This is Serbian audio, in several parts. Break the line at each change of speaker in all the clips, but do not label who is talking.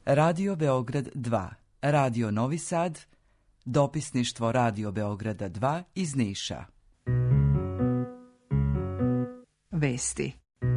Radio Beograd 2, Radio Novi Sad, dopisništvo Radio Beograda 2 iz Niša. Vesti.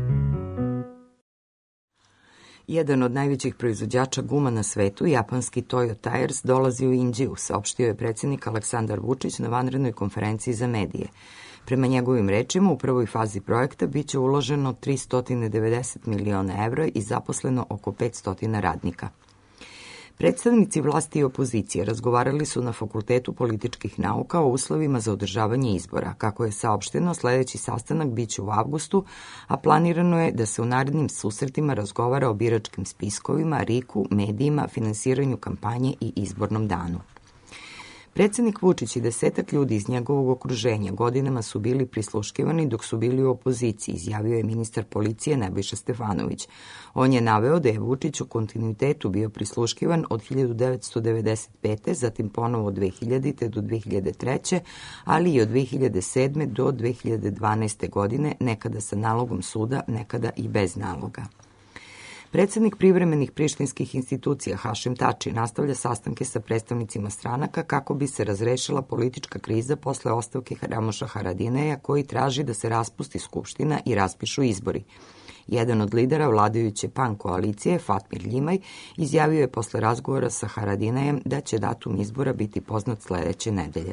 Jedan od najvećih proizvođača guma na svetu, japanski Toyo Tires, dolazi u Inđiju, saopštio je predsjednik Aleksandar Vučić na vanrednoj konferenciji za medije. Prema njegovim rečima, u prvoj fazi projekta biće uloženo 390 miliona evra i zaposleno oko 500 radnika. Predstavnici vlasti i opozicije razgovarali su na Fakultetu političkih nauka o uslovima za održavanje izbora. Kako je saopšteno, sledeći sastanak biće u avgustu, a planirano je da se u narednim susretima razgovara o biračkim spiskovima, RIK-u, medijima, finansiranju kampanje i izbornom danu. Predsjednik Vučić i 10 ljudi iz njegovog okruženja godinama su bili prisluškivani dok su bili u opoziciji, izjavio je ministar policije Nebojša Stefanović. On je naveo da je Vučić u kontinuitetu bio prisluškivan od 1995. zatim ponovo od 2000. do 2003. ali i od 2007. do 2012. godine, nekada sa nalogom suda, nekada i bez naloga. Predsednik privremenih prištinskih institucija Hašim Tači nastavlja sastanke sa predstavnicima stranaka kako bi se razrešila politička kriza posle ostavke Ramoša Haradinaja, koji traži da se raspusti Skupština i raspišu izbori. Jedan od lidera vladajuće PAN koalicije, Fatmir Ljimaj, izjavio je posle razgovora sa Haradinajem da će datum izbora biti poznat sledeće nedelje.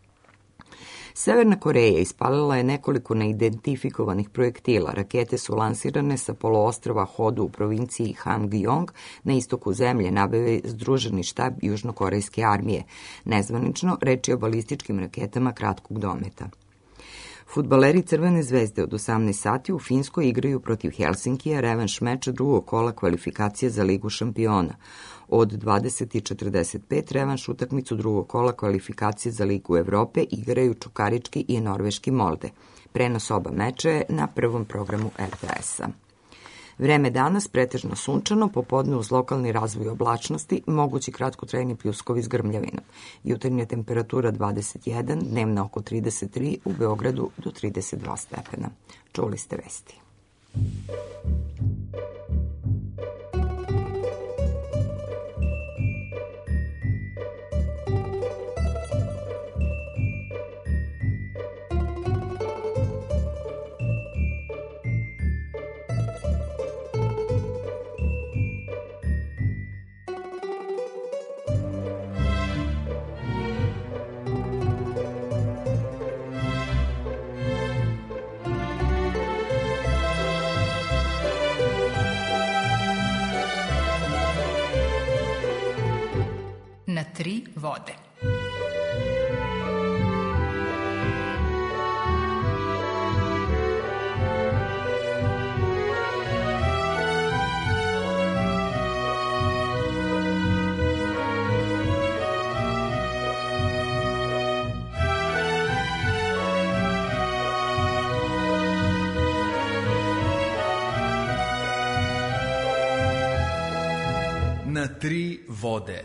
Severna Koreja ispalila je nekoliko neidentifikovanih projektila. Rakete su lansirane sa poloostrva Hodu u provinciji Hamgyong na istoku zemlje, naveo Združeni štab Južnokorejske armije. Nezvanično, reč je o balističkim raketama kratkog dometa. Fudbaleri Crvene zvezde od 18 sati u Finskoj igraju protiv Helsinkija revanš meča drugog kola kvalifikacije za Ligu šampiona. Od 20:45 revanš utakmicu drugog kola kvalifikacije za Ligu Evrope igraju Čukarički i Norveški Molde. Prenos oba meča je na prvom programu RTS-a. Vreme danas pretežno sunčano, popodne uz lokalni razvoj oblačnosti, mogući kratkotrajni pljuskovi s grmljavinom. Jutarnja temperatura 21, dnevna oko 33, u Beogradu do 32 stepena. Čuli ste vesti.
Na tri vode.
Na tri vode.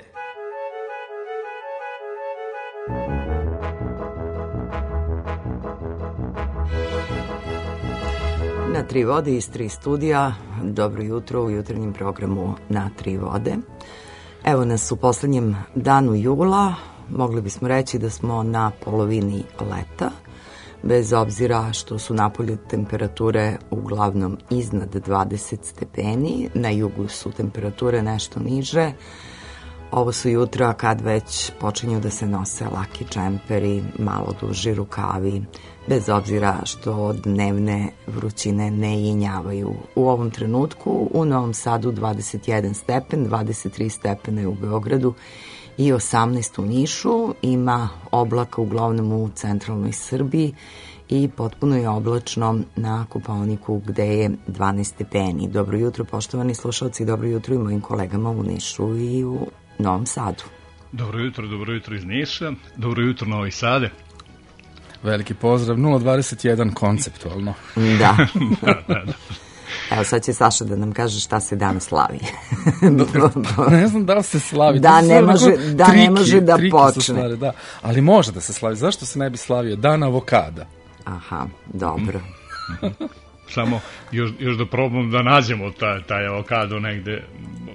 Na tri vode iz tri studija, dobro jutro u jutarnjem programu Na tri vode. Evo nas u poslednjem danu jula, mogli bismo reći da smo na polovini leta, bez obzira što su napolju temperature uglavnom iznad 20 stepeni, na jugu su temperature nešto niže. Ovo su jutra kad već počinju da se nose laki džemperi, malo duži rukavi, bez obzira što dnevne vrućine ne jenjavaju. U ovom trenutku u Novom Sadu 21 stepen, 23 stepena je u Beogradu i 18 u Nišu. Ima oblaka uglavnom u centralnoj Srbiji i potpuno je oblačno na Kopaoniku gde je 12 stepeni. Dobro jutro poštovani slušalci, dobro jutro i mojim kolegama u Nišu i u Novom Sadu.
Dobro jutro iz Niša, dobro jutro Novi Sade.
Veliki pozdrav, 021 konceptualno.
Da. Evo sad će Saša da nam kaže šta se danas slavi.
Ne znam da li se slavi.
Da ne može da počne.
Da. Ali može da se slavi. Zašto se ne bi slavio? Dan avokada.
Aha, dobro.
Samo još da probam da nađemo taj avokado negde,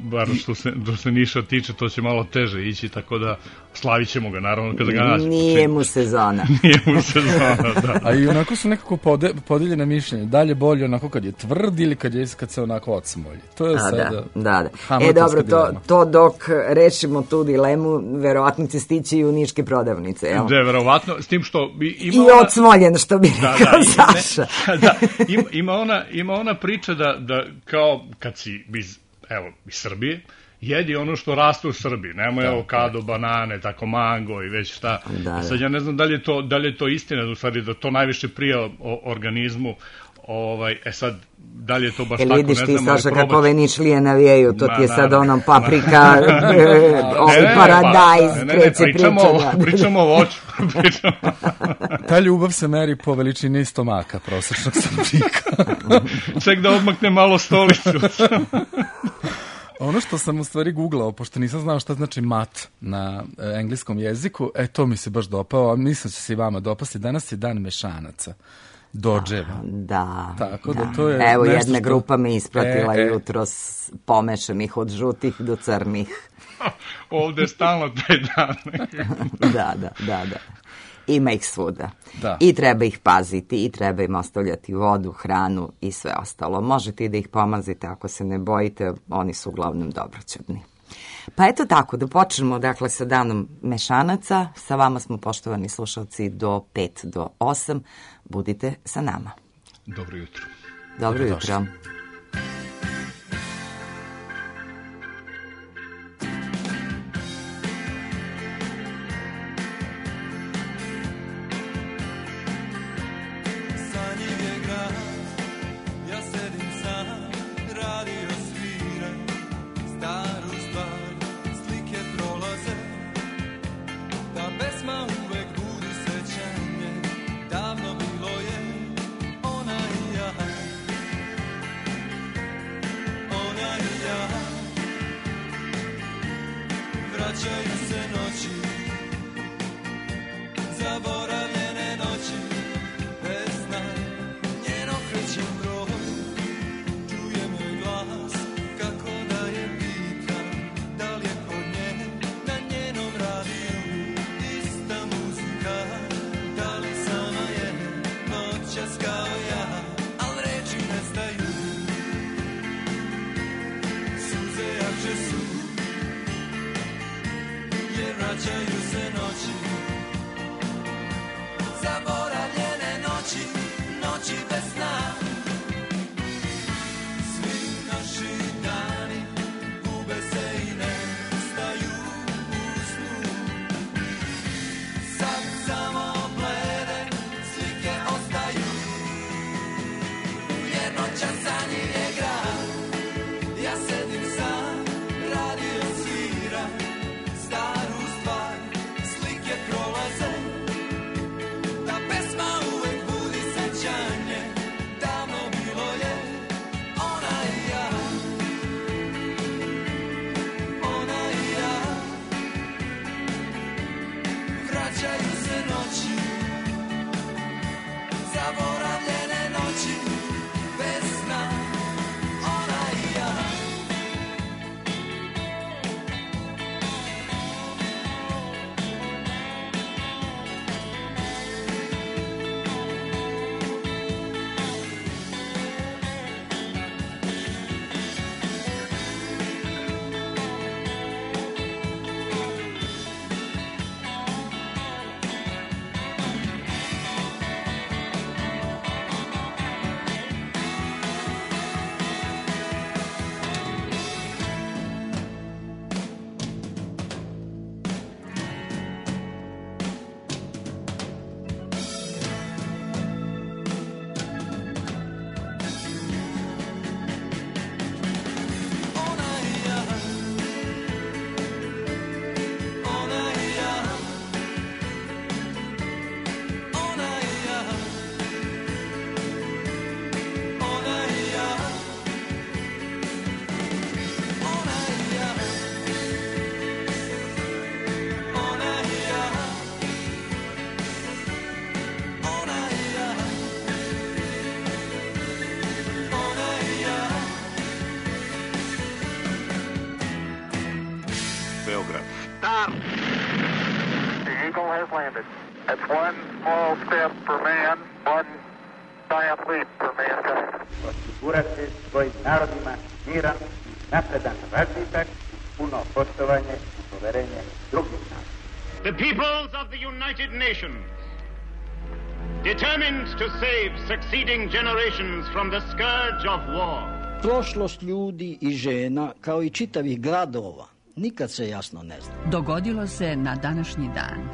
bar što se Niša tiče, to će malo teže ići, tako da slavit ćemo ga, naravno, kada ga nađemo.
Nije mu sezona.
Nije mu sezona, da.
A i onako su nekako podeljene mišljenje. Dalje bolje onako kad je tvrd ili kad se onako odsmolji. To je sada...
Da. Dobro, to dok rešimo tu dilemu, verovatno će stići i u niške prodavnice, jel?
Da, verovatno, s tim što...
I odsmoljen, što bi rekao Saša.
Da, ima ona priča da kao kad si iz Srbije, jedi ono što raste u Srbiji, nemoj avokado, banane, tako mango i već šta. Da. Sad ja ne znam da li je to istina, u stvari da to najviše prija organizmu, sad, da li je to baš tako,
vidiš ti, Saša, kako ove Nišlije navijaju, to ti je sad onom paprika, paradajz, kreće priča.
Pričamo o voću.
Ta ljubav se meri po veličini stomaka prosečnog stanovnika.
Ček da odmakne malo stolicu.
Ono što sam u stvari googlao, pošto nisam znao šta znači mat na engleskom jeziku, to mi se baš dopao, a mislim će se i vama dopasti. Danas je dan mešanaca. Dođeva.
Da.
Tako da to je.
Evo, jedna grupa me ispratila jutros, pomešanih od žutih do crnih.
Ovde je stalno taj dan.
Da. Ima ih svuda.
Da.
I treba ih paziti, i treba im ostavljati vodu, hranu i sve ostalo. Možete i da ih pomazite ako se ne bojite, oni su uglavnom dobroćudni. Pa eto tako, da počnemo dakle sa danom mešanaca. Sa vama smo, poštovani slušalci, do 5 do 8. Budite sa nama.
Dobro jutro.
Dobro jutro.
Vraćaju se noći, zaboravljene noći, bez sna, njeno krećem broj, čuje moj glas, kako da je pitam, da li je kod nje, na njenom radiju, ista muzika, da li sama je, noćas kao ja, al reči nestaju, suze jače su. Vraćaju se noći, zaboravljene noći, noći bez sna. Svi naši dani gube se i nestaju u snu. Sad samo blede slike ostaju, jer noćas za njih je grad. Ja sedim sam, radio svira, staru stvar, slike
Beograd. Start!
The Eagle has landed. That's one small step for man, one giant leap for mankind.
Osigurati svojim narodima miran, napredan razvitak, puno poštovanje i poverenje drugih naroda.
The peoples of the United Nations, determined to save succeeding generations from the scourge of war.
Prošlost ljudi i žena, kao i čitavih gradova, nikad se jasno ne zna.
Dogodilo se na današnji dan.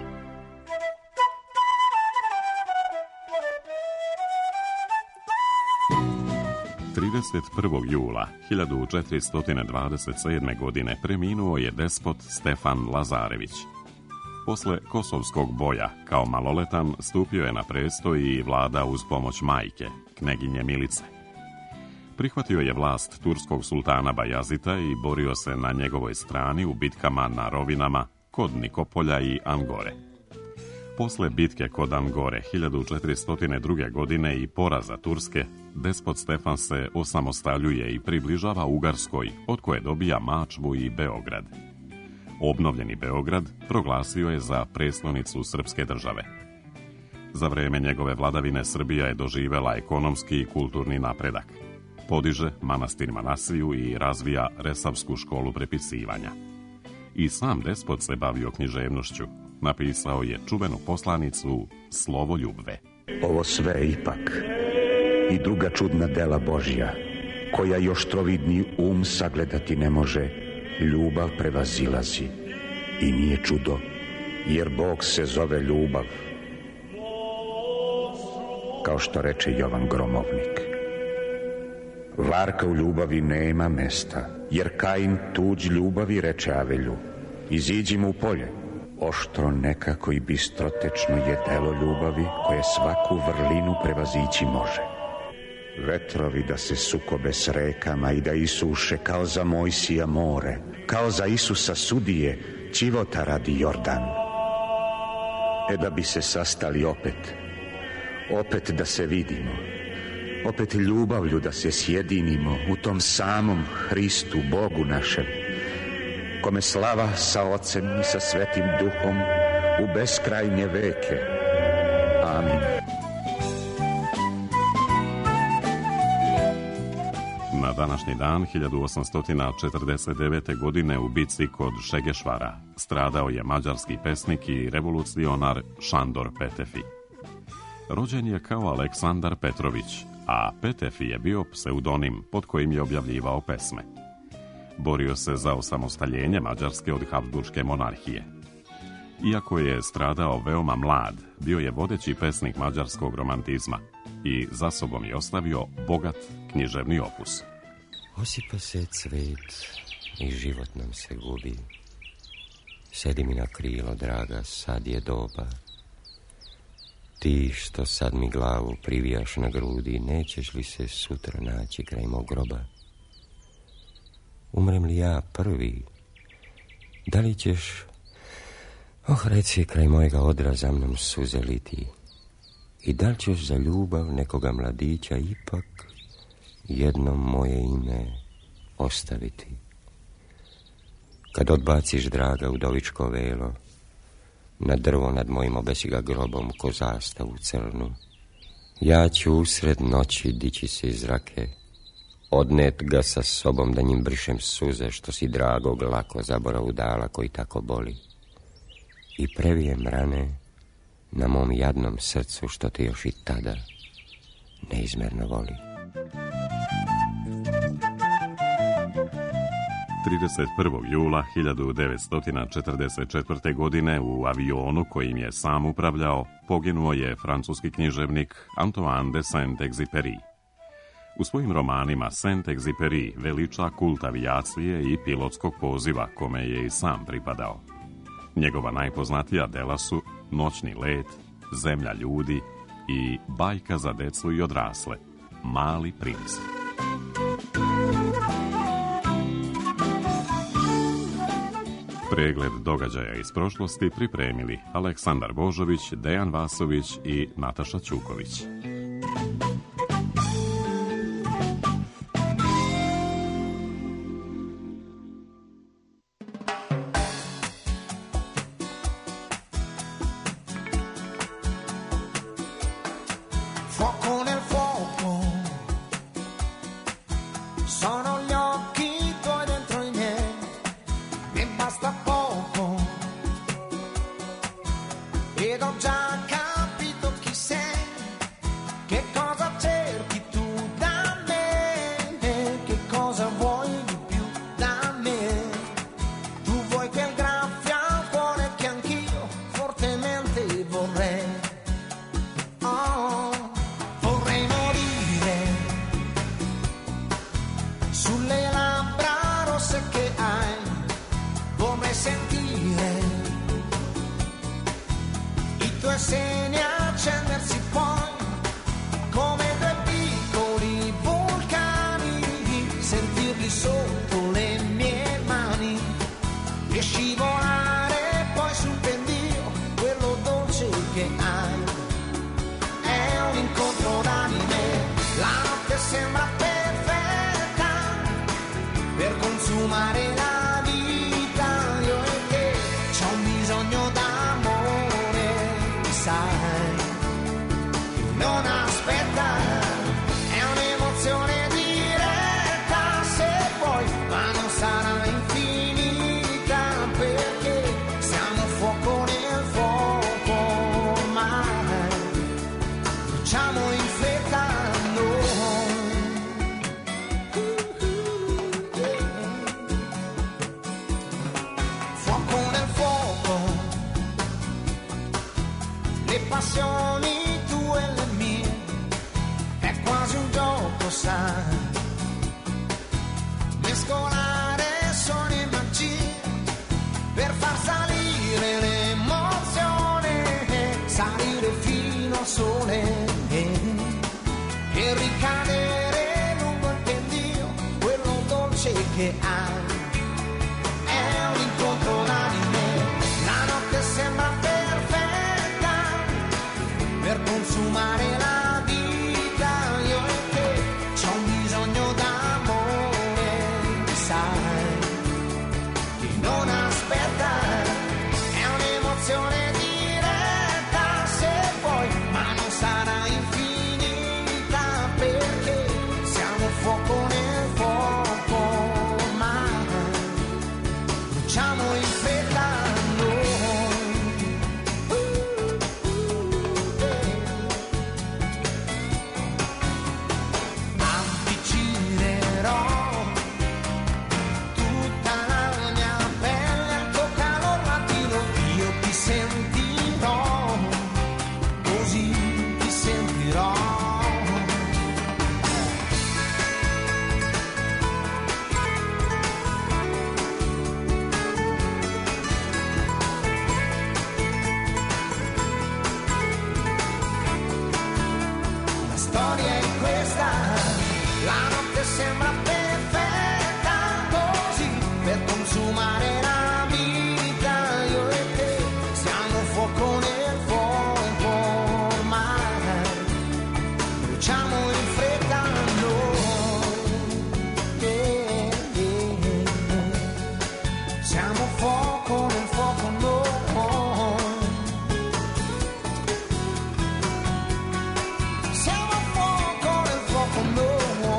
...31. jula 1427. godine preminuo je despot Stefan Lazarević. Posle Kosovskog boja, kao maloletan, stupio je na prestoj i vlada uz pomoć majke, kneginje Milice. Prihvatio je vlast turskog sultana Bajazita i borio se na njegovoj strani u bitkama na rovinama kod Nikopolja i Angore. Posle bitke kod Angore 1402. godine i poraza Turske, despot Stefan se osamostaljuje i približava Ugarskoj, od koje dobija Mačvu i Beograd. Obnovljeni Beograd proglasio je za prestonicu srpske države. Za vreme njegove vladavine Srbija je doživela ekonomski i kulturni napredak. Podiže manastir Manasiju i razvija Resavsku školu prepisivanja. I sam despot se bavio književnošću. Napisao je čuvenu poslanicu Slovoljubve.
Ovo sve ipak i druga čudna dela Božja, koja još trovidni sagledati ne može, ljubav prevazilazi. I nije čudo, jer Bog se zove ljubav. Kao što reče Jovan Gromovnik. Varka u ljubavi nema mesta, jer Kain tuđ ljubavi reče Avelju. Iziđi mu u polje. Oštro nekako i bistrotečno je delo ljubavi, koje svaku vrlinu prevazići može. Vetrovi da se sukobe s rekama i da isuše kao za Mojsija more, kao za Isusa sudije, ćivota radi Jordan. Da bi se sastali opet da se vidimo, opet ljubavlju da se sjedinimo u tom samom Hristu, Bogu našem, kome slava sa Ocem i sa Svetim Duhom u beskrajnje veke. Amin.
Na današnji dan 1849. godine u bitci kod Šegešvara stradao je mađarski pesnik i revolucionar Šandor Petefi. Rođen je kao Aleksandar Petrović, a Petefi je bio pseudonim pod kojim je objavljivao pesme. Borio se za osamostaljenje Mađarske od Habsburške monarhije. Iako je stradao veoma mlad, bio je vodeći pesnik mađarskog romantizma i za sobom je ostavio bogat književni opus.
Osipa se cvet i život nam se gubi. Sedi mi na krilo, draga, sad je doba. Ti što sad mi glavu privijaš na grudi, nećeš li se sutra naći kraj mog groba? Umrem li ja prvi? Da li ćeš, reci, kraj mojega odra za mnom suze liti? I da li ćeš za ljubav nekoga mladića ipak jedno moje ime ostaviti? Kad odbaciš, draga, udovičko velo, na drvo nad mojim obesi ga grobom ko zastavu crnu, ja ću usred noći dići se iz zrake, odnet ga sa sobom da njim brišem suze što si dragog lako zaboravu dala koji tako boli, i previjem rane na mom jadnom srcu što te još i tada neizmerno voli.
31. jula 1944. godine u avionu kojim je sam upravljao poginuo je francuski književnik Antoine de Saint-Exupéry. U svojim romanima Saint-Exupéry veliča kult avijacije i pilotskog poziva kome je i sam pripadao. Njegova najpoznatija dela su Noćni let, Zemlja ljudi i Bajka za decu i odrasle, Mali princ. Pregled događaja iz prošlosti pripremili Aleksandar Božović, Dejan Vasović i Nataša Ćuković.
fuoco nel fuoco, sono gli occhi tuoi dentro i miei, mi basta poco, ed ho già capito chi sei, che cosa cerchi tu da me, che cosa vuoi di più da me, tu vuoi quel graffio al cuore che anch'io fortemente vorrei. Vorrei morire sulle labbra rosse che hai, vorrei sentire i tuoi seni accendersi poi come due piccoli vulcani, sentirli sotto le mie mani e scivolare poi sul pendio, quello dolce che hai. È un incontro d'anime, la notte sembra perfetta per consumare la vita, io e te, c'ho un bisogno d'amore, sai, non aspetta, è un'emozione diretta se vuoi, ma non sarà infinita perché siamo fuoco nel fuoco ormai, bruciamo in fretta noi. Fuoco nel fuoco, le passioni tue e le mie, è quasi un gioco, sai, mescolare sogni e magie per far salire l'emozione, salire fino al sole e ricadere lungo il pendio, quello dolce che hai. È un incontro d'anime, la notte sembra perfetta per consumare la vita, io e te, c'ho un bisogno d'amore, sai, che non aspetta, è un'emozione diretta se vuoi, ma non sarà infinita perché siamo fuoco nel fuoco ormai, bruciamo in fretta noi. Avvicinerò tutta la mia pelle al tuo calor latino, io ti sentirò, così ti sentirò. La storia è questa, la notte sembra perfetta così per consumare la vita, io e te, siamo fuoco nel fuoco ormai, bruciamo in fretta noi, siamo fuoco nel fuoco noi. Siamo fuoco nel fuoco noi.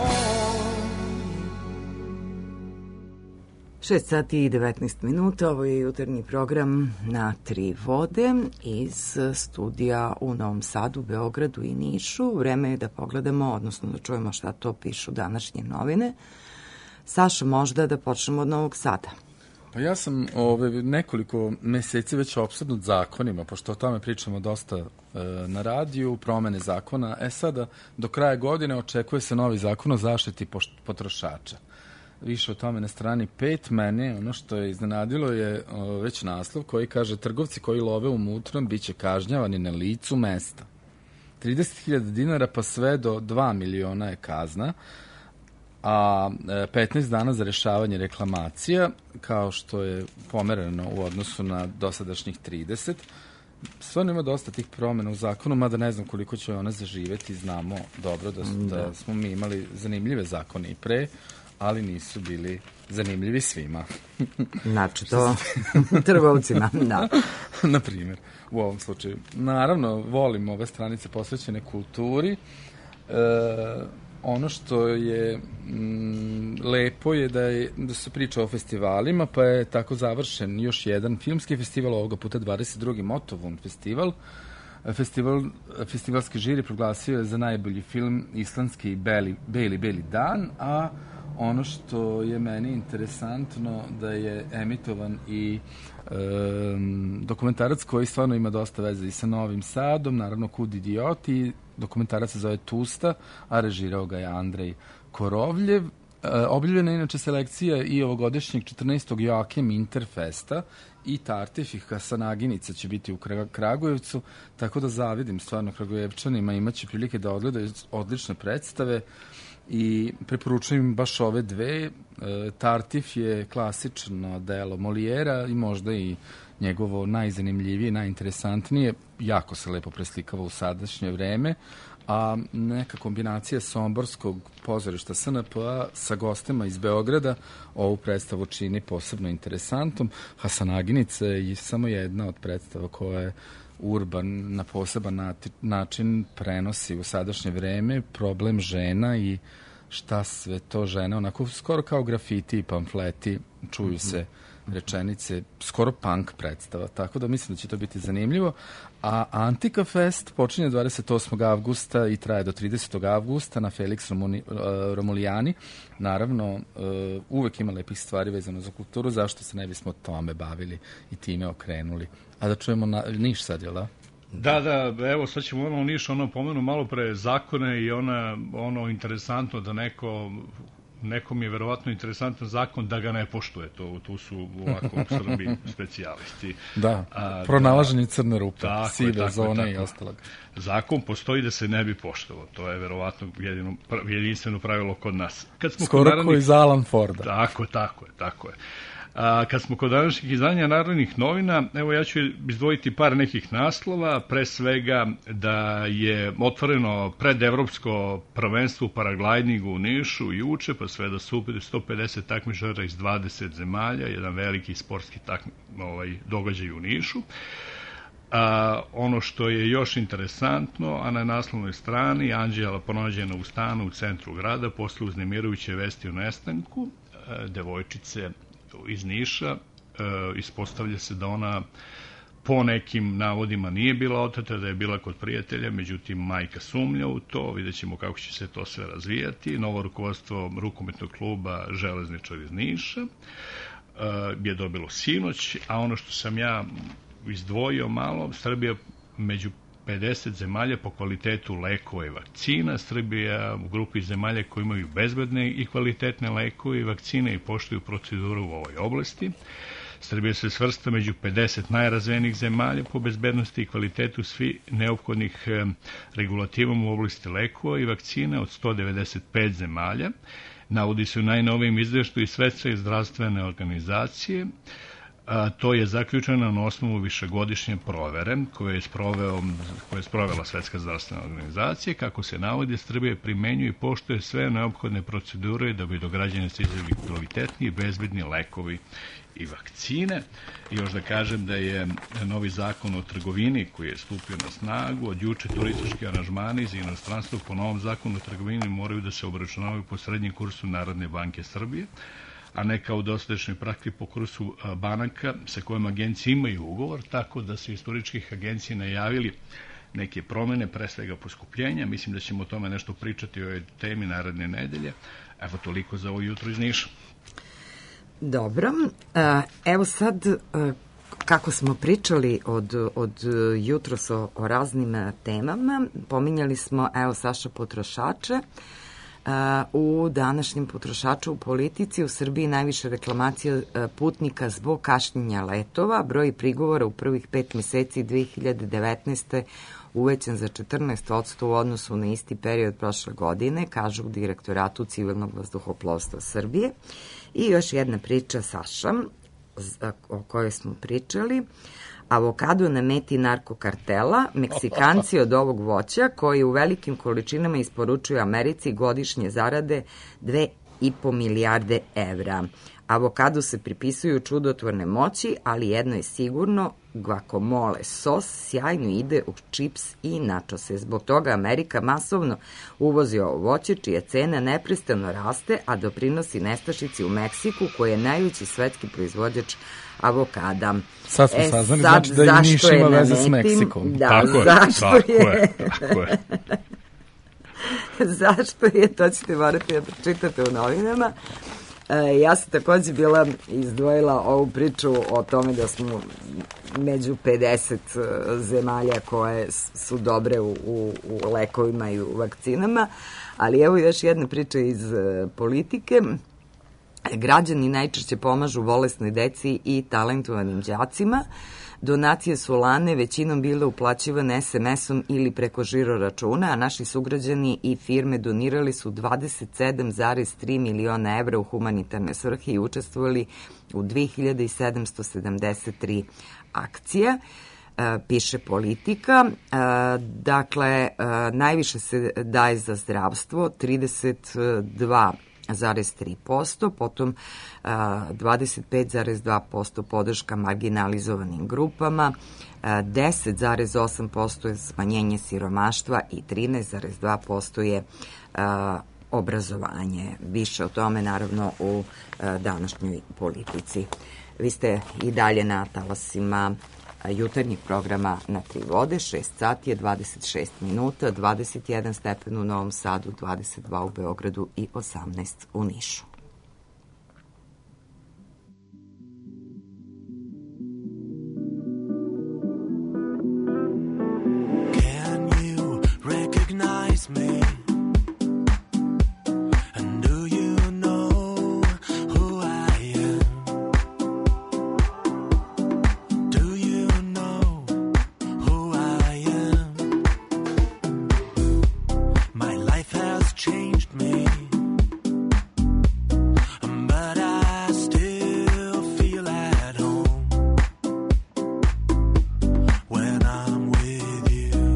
6 sati i 19 minuta, ovo je jutarnji program na Tri vode iz studija u Novom Sadu, Beogradu i Nišu. Vreme je da pogledamo, odnosno da čujemo šta to pišu današnje novine. Saša, možda da počnemo od Novog Sada.
Pa ja sam nekoliko meseci već opsednut zakonima, pošto o tome pričamo dosta na radiju, promene zakona. Sada, do kraja godine očekuje se novi zakon o zaštiti potrošača. Više o tome na strani 5. Mene, ono što je iznenadilo je već naslov koji kaže: trgovci koji love u mutnom biće kažnjavani na licu mesta. 30.000 dinara pa sve do 2 miliona je kazna, a 15 dana za rešavanje reklamacija, kao što je pomereno u odnosu na dosadašnjih 30. Stvarno ima dosta tih promjena u zakonu, mada ne znam koliko će one zaživeti. Znamo dobro da smo mi imali zanimljive zakone i pre, ali nisu bili zanimljivi svima.
Znači, to trgovcima, da.
Na primjer, u ovom slučaju. Naravno, volim ove stranice posvećene kulturi. Ono što je lepo je da se priča o festivalima, pa je tako završen još jedan filmski festival, ovoga puta 22. Motovun festival. Festivalski žiri proglasio je za najbolji film islandski Beli dan, a ono što je meni interesantno da je emitovan i dokumentarac koji stvarno ima dosta veze i sa Novim Sadom, naravno Kud idioti, dokumentarac se zove Tusta, a režirao ga je Andrej Korovljev. Objavljena je inače selekcija i ovogodišnjeg 14. Joakim Interfesta i Tartif i Hasanaginica će biti u Kragujevcu, tako da zavidim stvarno Kragujevčanima, imaće prilike da odgledaju odlične predstave i preporučujem im baš ove dve. Tartif je klasično delo Molijera i možda i njegovo najzanimljivije, najinteresantnije, jako se lepo preslikava u sadašnje vreme, a neka kombinacija somborskog pozorišta SNP-a sa gostima iz Beograda ovu predstavu čini posebno interesantom. Hasanaginica je samo jedna od predstava koja je urban na poseban način prenosi u sadašnje vreme problem žena i šta sve to žene, onako skoro kao grafiti i pamfleti, čuju se rečenice, skoro punk predstava, tako da mislim da će to biti zanimljivo. A Antika Fest počinje 28. avgusta i traje do 30. avgusta na Felix Romulijani. Naravno, uvek ima lepih stvari vezano za kulturu, zašto se ne bismo tome bavili i time okrenuli. A da čujemo Niš sad, jel da?
Da, evo sad ćemo Niš, pomenu malo pre zakone i ono interesantno da nekom je verovatno interesantan zakon da ga ne poštuje. Tu su ovako u Srbiji specijalisti.
Da, pronalaženje crne rupe, sive zone i ostalog.
Zakon postoji da se ne bi poštovao. To je verovatno jedinstveno pravilo kod nas.
Skoro kao iz Alan Forda.
Tako je. Kad smo kod današnjih izdanja Narodnih novina, evo ja ću izdvojiti par nekih naslova, pre svega da je otvoreno predevropsko prvenstvo u paraglidingu u Nišu juče, pa sve da su 150 takmičara iz 20 zemalja, jedan veliki sportski događaj u Nišu. Ono što je još interesantno, a na naslovnoj strani Anđela pronađena u stanu u centru grada posle uznemirujuće vesti o nestanku devojčice iz Niša. Ispostavlja se da ona po nekim navodima nije bila oteta, da je bila kod prijatelja, međutim majka sumnja u to, vidjet ćemo kako će se to sve razvijati. Novo rukovodstvo rukometnog kluba Železničar iz Niša je dobilo sinoć, a ono što sam ja izdvojio malo, Srbija među 50 zemalja po kvalitetu lekova i vakcina. Srbija u grupi zemalja koji imaju bezbedne i kvalitetne lekove i vakcine i poštuju proceduru u ovoj oblasti. Srbija se svrsta među 50 najrazvijenijih zemalja po bezbednosti i kvalitetu svi neophodnih regulativom u oblasti lekova i vakcina od 195 zemalja. Navodi se u najnovijem izveštaju Svetske zdravstvene organizacije. To je zaključeno na osnovu višegodišnje provere koje je sprovela Svetska zdravstvena organizacija. Kako se navodi, Srbija primenjuje i poštuje sve neophodne procedure da bi do građana stizali kvalitetni i bezbedni lekovi i vakcine. I još da kažem da je novi zakon o trgovini koji je stupio na snagu, od juče turistički aranžmani iz inostranstva po novom zakonu o trgovini moraju da se obračunavaju po srednjem kursu Narodne banke Srbije, a ne kao u dosadašnjoj praksi po kursu banaka sa kojom agencije imaju ugovor, tako da su istoričkih agencija najavili neke promene, pre svega poskupljenja. Mislim da ćemo o tome nešto pričati o ovoj temi naredne nedelje. Evo toliko za ovo jutro iz Niša.
Dobro, evo sad kako smo pričali od jutros o raznim temama, pominjali smo Saša potrošače. U današnjem potrošaču u politici u Srbiji najviše reklamacija putnika zbog kašnjenja letova. Broj prigovora u prvih 5 meseci 2019. uvećan za 14% u odnosu na isti period prošle godine, kažu u Direktoratu civilnog vazduhoplovstva Srbije. I još jedna priča, Saša, o kojoj smo pričali. Avokado na meti narkokartela, Meksikanci od ovog voća koji u velikim količinama isporučuju Americi godišnje zarade 2,5 milijarde evra. Avokadu se pripisuju čudotvorne moći, ali jedno je sigurno, guacamole sos sjajno ide u čips i načose. Zbog toga Amerika masovno uvozi ovo voće, čija cena neprestano raste, a doprinosi nestašici u Meksiku, koji je najveći svetski proizvođač avokada.
Sad smo saznali, znači da i Niš ima veze s Meksikom.
Da,
tako
zašto
je.
Zašto je, to ćete morati da pročitate u novinama. Ja sam takođe bila izdvojila ovu priču o tome da smo među 50 zemalja koje su dobre u lekovima i u vakcinama, ali evo još jedna priča iz politike. Građani najčešće pomažu bolesnoj deci i talentovanim đacima. Donacije su lane većinom bile uplaćivane SMS-om ili preko žiro računa, a naši sugrađani i firme donirali su 27,3 miliona evra u humanitarne svrhe i učestvovali u 2773 akcije, piše Politika. Dakle, najviše se daje za zdravstvo, 32,3%, potom 25,2% podrška marginalizovanim grupama, 10,8% je smanjenje siromaštva i 13,2% je obrazovanje. Više o tome naravno u današnjoj Politici. Vi ste i dalje na talasima jutarnjih programa Na tri vode, 6 sati je 26 minuta, 21 stepen u Novom Sadu, 22 u Beogradu i 18 u Nišu.
Can you recognize me? And do you know who I am? Do you know who I am? My life has changed me, but I still feel at home when I'm with you.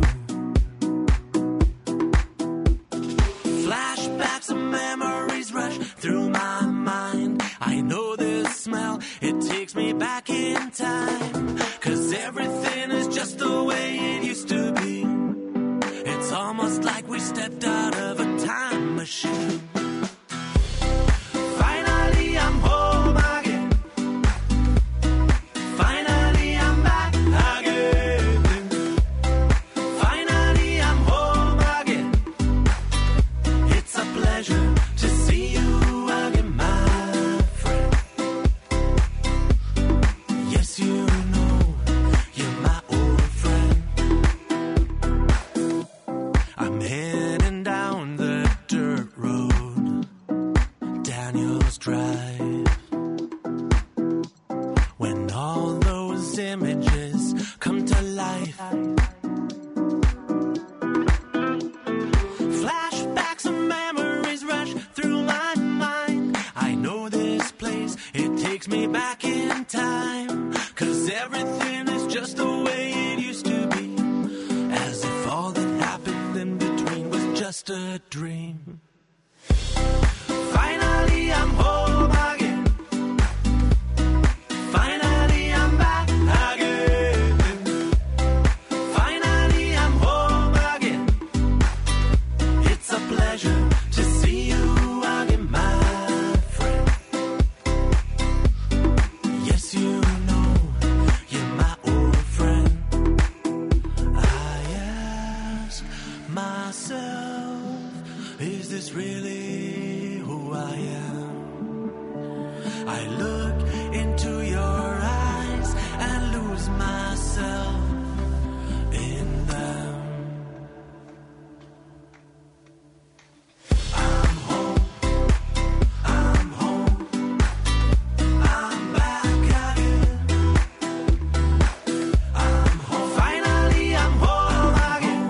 Flashbacks of memories rush through my mind. I know this smell, it takes me back in time. 'Cause everything is just the way it used to be. It's almost like we stepped out of a time machine. Finally I'm home again. Finally I'm back again. Finally I'm home again. It's a pleasure to see you again, my friend. Yes, you know you're my old friend. I'm heading down the dirt road, Daniel's Drive. When all those images come to life, flashbacks of memories rush through my mind. I know this place, it takes me back in time. 'Cause everything is just the way it used to be, as if all that happened in between was just a dream. Finally I'm home again. Finally I'm back again. Finally I'm home again. It's a pleasure to see you again, my friend. Yes, you know you're my old friend. I ask myself, is this really who I am? I look into your eyes and lose myself in them. I'm home, I'm home, I'm back again. I'm home, finally I'm home again.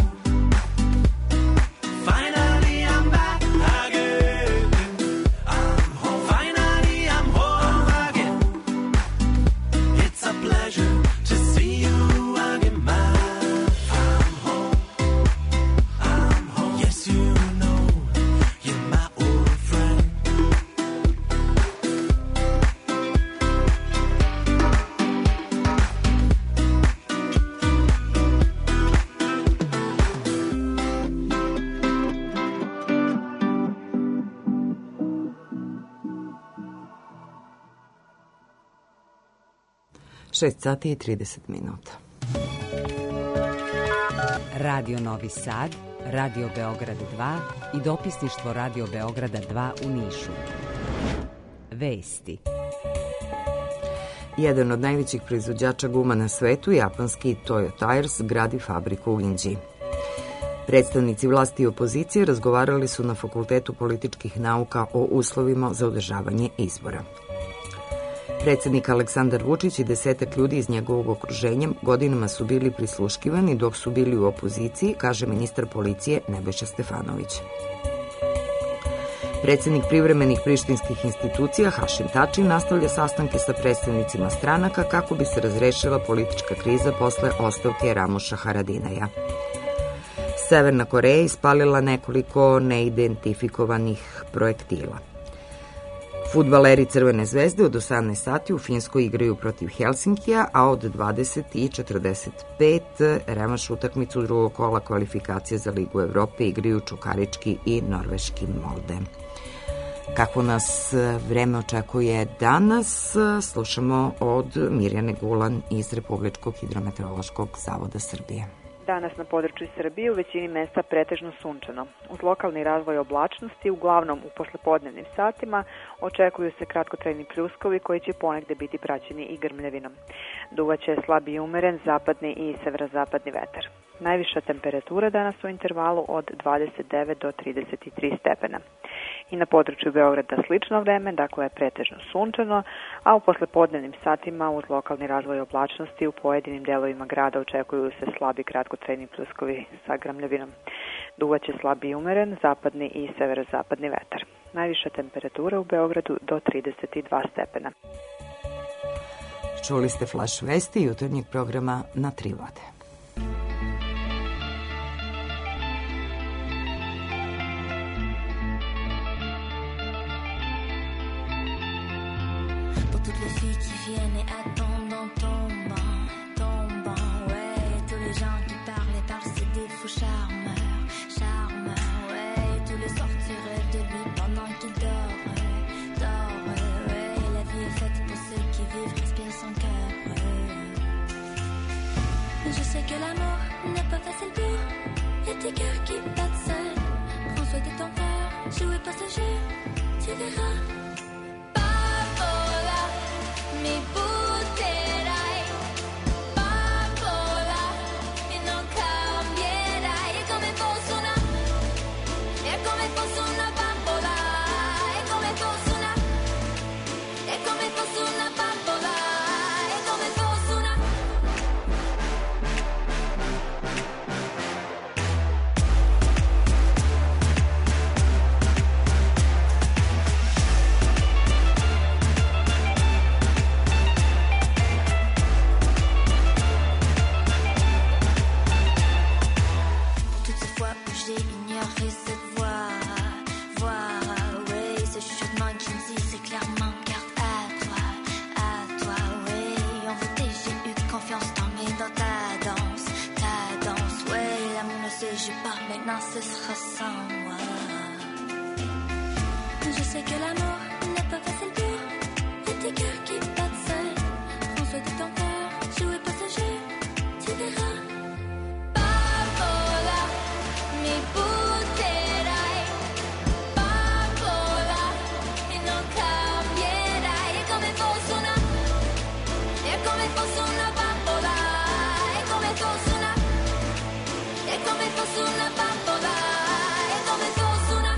Finally I'm back again. I'm home, finally I'm home again.
6 sati i 30 minuta.
Radio Novi Sad, Radio Beograd 2 i dopisništvo Radio Beograda 2 u Nišu. Vesti.
Jedan od najvećih proizvođača guma na svetu, japanski Toyo Tires, gradi fabriku u Inđiji. Predstavnici vlasti i opozicije razgovarali su na Fakultetu političkih nauka o uslovima za održavanje izbora. Predsjednik Aleksandar Vučić i 10 ljudi iz njegovog okruženja godinama su bili prisluškivani dok su bili u opoziciji, kaže ministar policije Nebojša Stefanović. Predsjednik privremenih prištinskih institucija Hašim Tači nastavlja sastanke sa predstavnicima stranaka kako bi se razrešila politička kriza posle ostavke Ramuša Haradinaja. Severna Koreja ispalila nekoliko neidentifikovanih projektila. Fudbaleri Crvene zvezde od 18 sati u Finskoj igraju protiv Helsinkija, a od 20:45 revanš utakmicu drugog kola kvalifikacije za Ligu Evrope igraju Čukarički i Norveški Molde. Kako nas vreme očekuje danas, slušamo od Mirjane Gulan iz Republičkog hidrometeorološkog zavoda Srbije.
Danas na području Srbije u većini mesta pretežno sunčano. Uz lokalni razvoj oblačnosti, uglavnom u poslepodnevnim satima, očekuju se kratkotrajni pljuskovi koji će ponegde biti praćeni i grmljavinom. Duvaće slab i umeren zapadni i severozapadni vetar. Najviša temperatura danas u intervalu od 29 do 33 stepena. I na području Beograda slično vreme, dakle pretežno sunčano, a u poslepodnevnim satima uz lokalni razvoj oblačnosti u pojedinim delovima grada očekuju se slabi kratkotrajni pljuskovi sa grmljavinom. Duvaće slab i umeren zapadni i severozapadni vetar. Najviša temperatura u Beogradu do 32 stepena.
Čuli ste Flash vesti jutarnjeg programa na 3 vode.
Toutes les filles qui viennent et attendent en tombant, ouais. Tous les gens qui parlent c'est des faux charmeurs, ouais. Tous les soirs tu rêves de lui pendant qu'il dort, ouais. La vie est faite pour ceux qui vivent, respirent son cœur, ouais. Je sais que l'amour n'est pas facile pour, y'a des cœurs qui battent seuls. Prends soin de ton cœur, jouez passager, tu verras. Mi butterai, bambola, e non cambierai. È come fosse una bambola, è come fosse una bambola, è come fosse una. J'ai ignoré cette voix, ouais, ce chuchotement qui me dit c'est clairement garde à toi, ouais. En vérité j'ai eu confiance dans ta danse, ouais. L'amour ne se joue pas, maintenant ce sera sans moi. Je sais que l'amour n'est pas facile pour, y'a des cœurs qui battent seuls. Prends soin de ton cœur, jouez passager, tu verras. Mi butterai, bambola, e non cambierai. È come fosse una bambola, è come fosse una bambola, è come fosse una.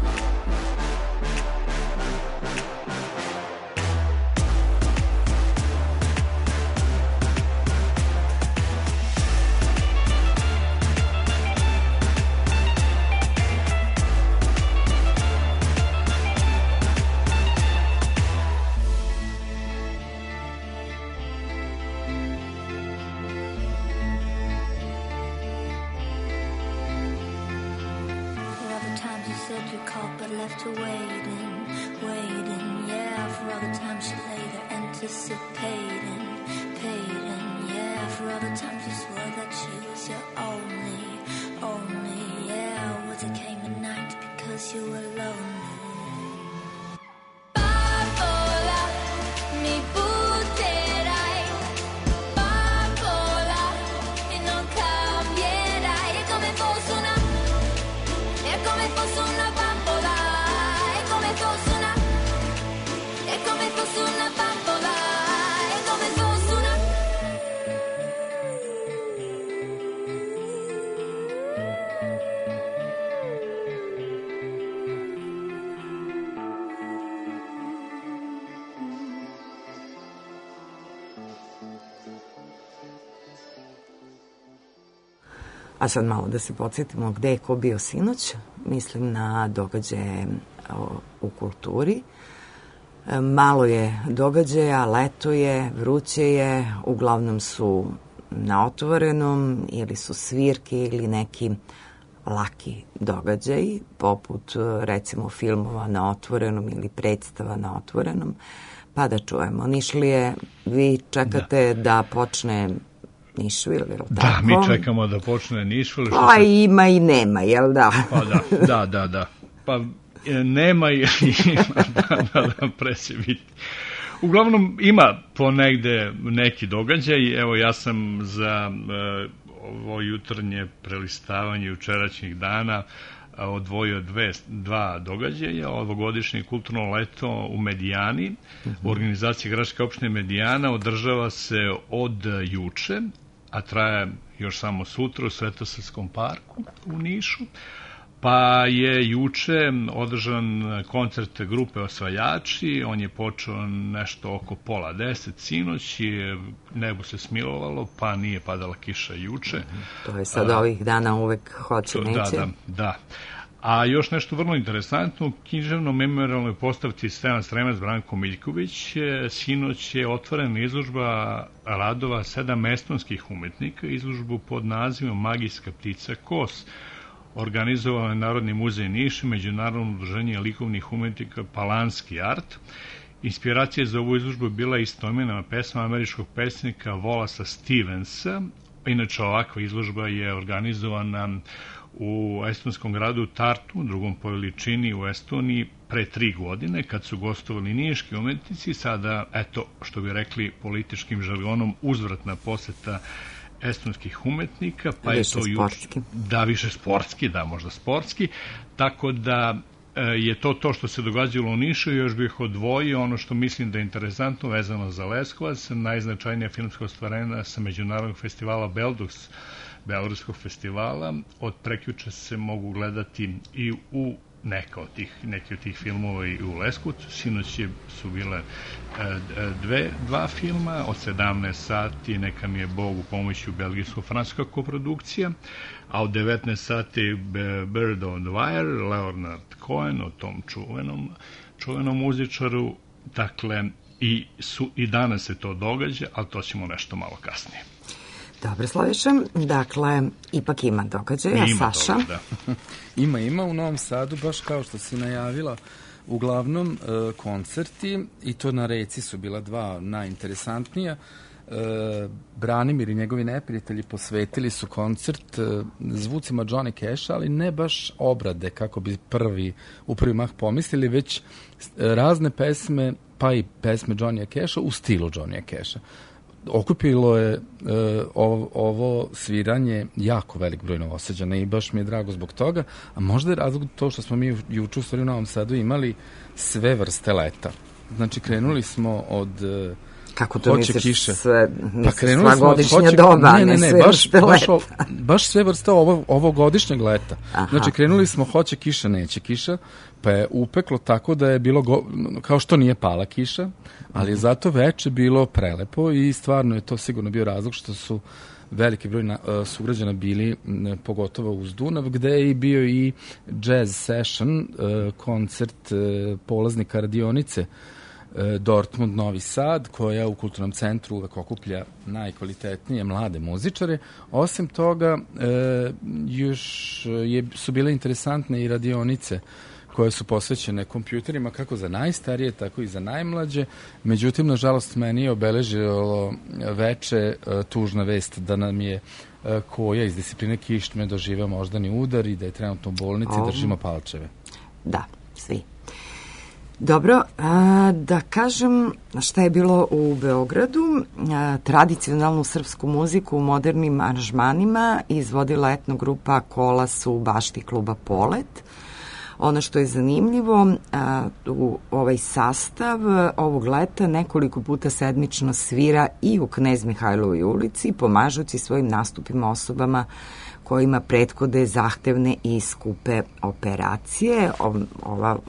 You called but left her waiting, yeah. For all the times you lay there anticipating, yeah. For all the times you swore that she was your only, yeah. Was it came at night because you were lonely. Bambola, mi butterai,
A sad malo da se podsjetimo gde je ko bio sinoć. Mislim na događaje u kulturi. Malo je događaja, leto je, vruće je, uglavnom su na otvorenom ili su svirke ili neki laki događaji, poput recimo filmova na otvorenom ili predstava na otvorenom. Pa da čujemo. Nišlije, vi čekate da počne Nišvil, je li tako?
Da, mi čekamo da počne Nišvil.
Pa ima i nema, jel da?
Pa da. Pa nema i ima, da, pre će biti. Uglavnom ima ponegde neki događaj. Evo, ja sam za ovo jutarnje prelistavanje jučerašnjih dana odvojio dva događaja. Ovogodišnje kulturno leto u Medijani, u organizaciji Gradske opštine Medijana, održava se od juče, a traje još samo sutra u Svetosavskom parku u Nišu. Pa je juče održan koncert grupe Osvajači, on je počeo nešto oko 9:30, sinoć je nebo se smilovalo, pa nije padala kiša juče.
To je sad ovih dana uvek hoće, neće.
Da. A još nešto vrlo interesantno, u književno-memorialnoj postavci Stevan Stremac, Branko Miljković, sinoć je otvorena izložba radova 7 estonskih umetnika, izložbu pod nazivom Magijska ptica Kos. Organizovao je Narodni muzej Niš i Međunarodno udruženje likovnih umetnika Palanski art. Inspiracija za ovu izložbu je bila istoimenova pesma američkog pesnika Wallace Stevensa. Inače, ovakva izložba je organizovana u estonskom gradu Tartu, drugom po veličini u Estoniji, pre 3 godine, kad su gostovali niški umetnici. Sada, eto, što bi rekli političkim žargonom, uzvratna poseta estonskih umetnika, pa
više
je to
sportski.
Više sportski, možda sportski, tako da je to što se događalo u Nišu. Još bih odvojio ono što mislim da je interesantno vezano za Leskovac, najznačajnija filmska ostvarenja sa Međunarodnog festivala Beldux, Beogradskog festivala. Od prekjuče se mogu gledati i u neki od tih filmova i u Leskovcu. Sinoć su bile dva filma, od 17 sati Neka mi je Bog u pomoći, belgijsko-francuska koprodukcija, a od 19 sati Bird on the Wire, Leonard Cohen, o tom čuvenom muzičaru. Dakle, i danas se to događa, ali to ćemo nešto malo kasnije.
Dobro, Slaviša. Dakle, ipak ima događaja. Saša?
Ima u Novom Sadu, baš kao što si najavila, uglavnom koncerti, i to na Reci su bila dva najinteresantnija. Branimir i njegovi neprijatelji posvetili su koncert zvucima Johnny Casha, ali ne baš obrade, kako bi u prvi mah pomislili, već razne pesme, pa i pesme Johnny Casha u stilu Johnny Casha. Okupilo je ovo sviranje jako velik broj Novosađana i baš mi je drago zbog toga, a možda je razlog to što smo mi juče u stvari u Novom Sadu imali sve vrste leta. Znači, krenuli smo od
kako to misliš,
sva
godišnja doba,
ne, baš sve vrste ovogodišnjeg leta. Aha. Znači, krenuli smo hoće kiša, neće kiša, pa je upeklo tako da je bilo, kao što nije pala kiša, ali je zato veče bilo prelepo i stvarno je to sigurno bio razlog što su veliki broj sugrađana bili, pogotovo uz Dunav, gde je i bio i jazz session, koncert polaznika radionice Dortmund Novi Sad, koja u kulturnom centru uvek okuplja najkvalitetnije mlade muzičare. Osim toga, još su bile interesantne i radionice koje su posvećene kompjuterima, kako za najstarije, tako i za najmlađe. Međutim, nažalost, meni je obeležilo veče tužna vest da nam je Koja iz discipline Kištme doživeo moždani udar i da je trenutno u bolnici, držimo palčeve.
Da, svi. Dobro, da kažem šta je bilo u Beogradu. Tradicionalnu srpsku muziku u modernim aranžmanima izvodila etnogrupa Kolas u bašti kluba Polet. Ono što je zanimljivo, u ovaj sastav ovog leta nekoliko puta sedmično svira i u Knez Mihajlovoj ulici, pomažući svojim nastupima osobama kojima prethode zahtevne i skupe operacije. Ova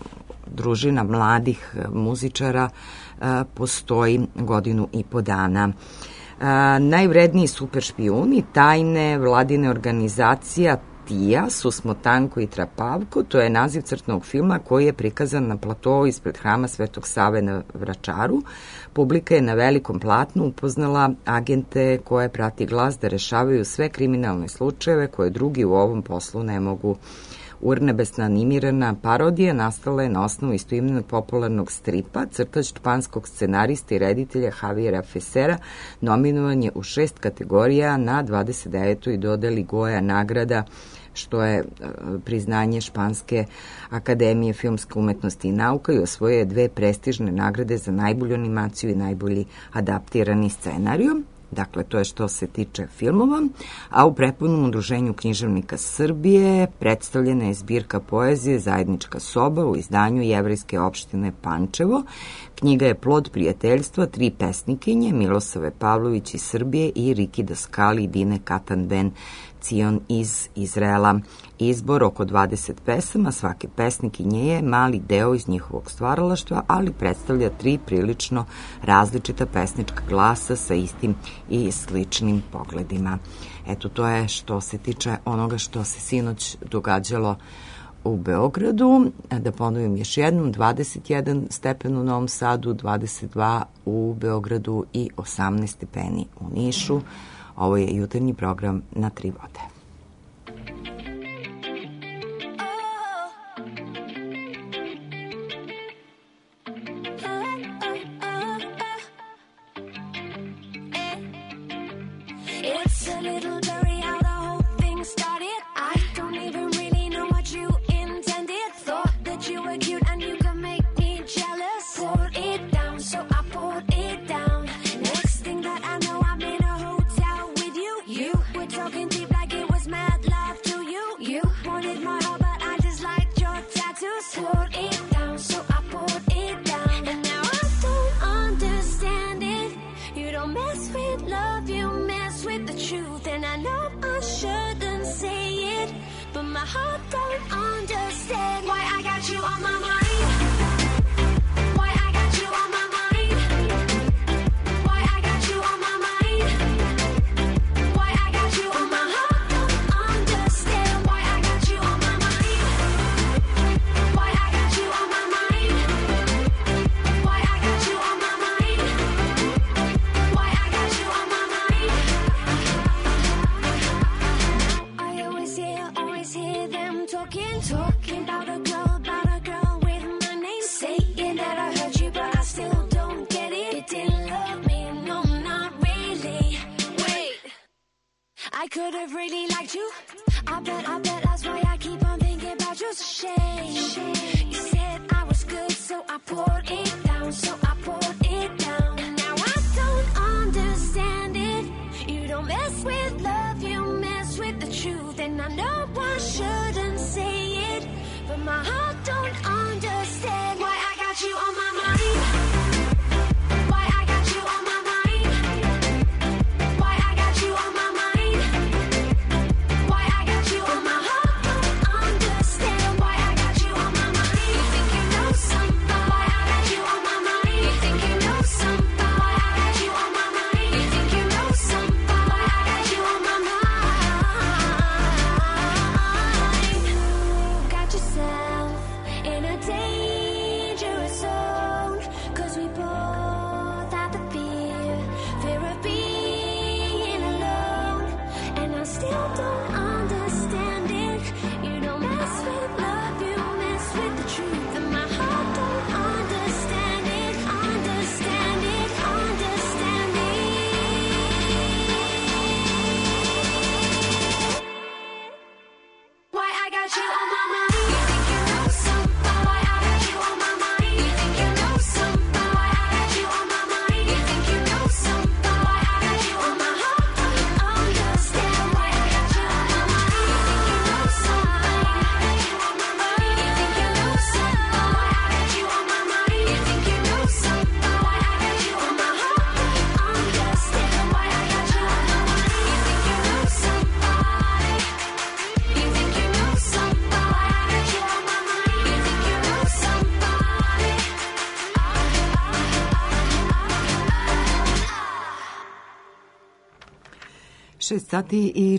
družina mladih muzičara postoji 1.5 godina. Najvredniji super špijuni tajne vladine organizacija Tija su Smo Tanko i Trapavko, to je naziv crtnog filma koji je prikazan na platovu ispred hrama Svetog Save na Vračaru. Publika je na velikom platnu upoznala agente koje prati glas da rešavaju sve kriminalne slučajeve koje drugi u ovom poslu ne mogu. Urnebesna animirana parodija nastala je na osnovu istoimenog popularnog stripa. Crtač španskog scenarista i reditelja Javiera Fesera nominovan je u 6 kategorija na 29. dodeli Goja nagrada, što je priznanje Španske akademije filmske umetnosti i nauka, i osvojio je 2 prestižne nagrade za najbolju animaciju i najbolji adaptirani scenariju. Dakle, to je što se tiče filmova, a u prepunom udruženju književnika Srbije predstavljena je zbirka poezije Zajednička soba u izdanju Jevrejske opštine Pančevo. Knjiga je plod prijateljstva 3 pesnikinje, Milosave Pavlović iz Srbije i Riki Daskali i Dine Katan Ben Cion iz Izraela. Izbor oko 20 pesama svake pesnikinje je mali deo iz njihovog stvaralaštva, ali predstavlja 3 prilično različita pesnička glasa sa istim i sličnim pogledima. Eto, to je što se tiče onoga što se sinoć događalo u Beogradu. Da ponovim još jednom, 21 stepen u Novom Sadu, 22 u Beogradu i 18 stepeni u Nišu. Ovo je jutarnji program na 3 vode.
It's a little blurry how the whole thing started. I don't even really know what you intended. Thought that you were cute and you could make me jealous. Poured it down, so I poured it down. Next thing that I know, I'm in a hotel with you. You were talking deep like it was mad love to you. You wanted my heart, but I just liked your tattoos. Poured it down, so I poured it down. And now I don't understand it. You don't mess with love, you mess with the truth. And I know I shouldn't say it, but my heart don't understand why I got you on my mind. Why I got you on my mind. Why I got you on my mind. Why I got you on my heart don't understand why I got you on my mind. Why I got you on my mind. Why I got you on my mind. Why I got you on my mind. I always hear them talking about a girl with my name, saying that I hurt you, but I still don't get it. You didn't love me, no, not really. Wait, I could have really liked you. I bet that's why I keep on thinking about you. It's a shame. You said I was good, so I poured it down, And now I don't understand it. You don't mess with love, you mess with the truth. And I know I shouldn't say it, but my heart don't understand why I got you on my mind. Why I got you on my mind. Why I got you on my mind. Why I got you on my heart don't understand why I got you on my mind. You think you know something? Why I got you on my mind. You think you know something? Why I got you on my mind. You think you know something? Why I got you on my mind. Got yourself in a daze.
6 sati i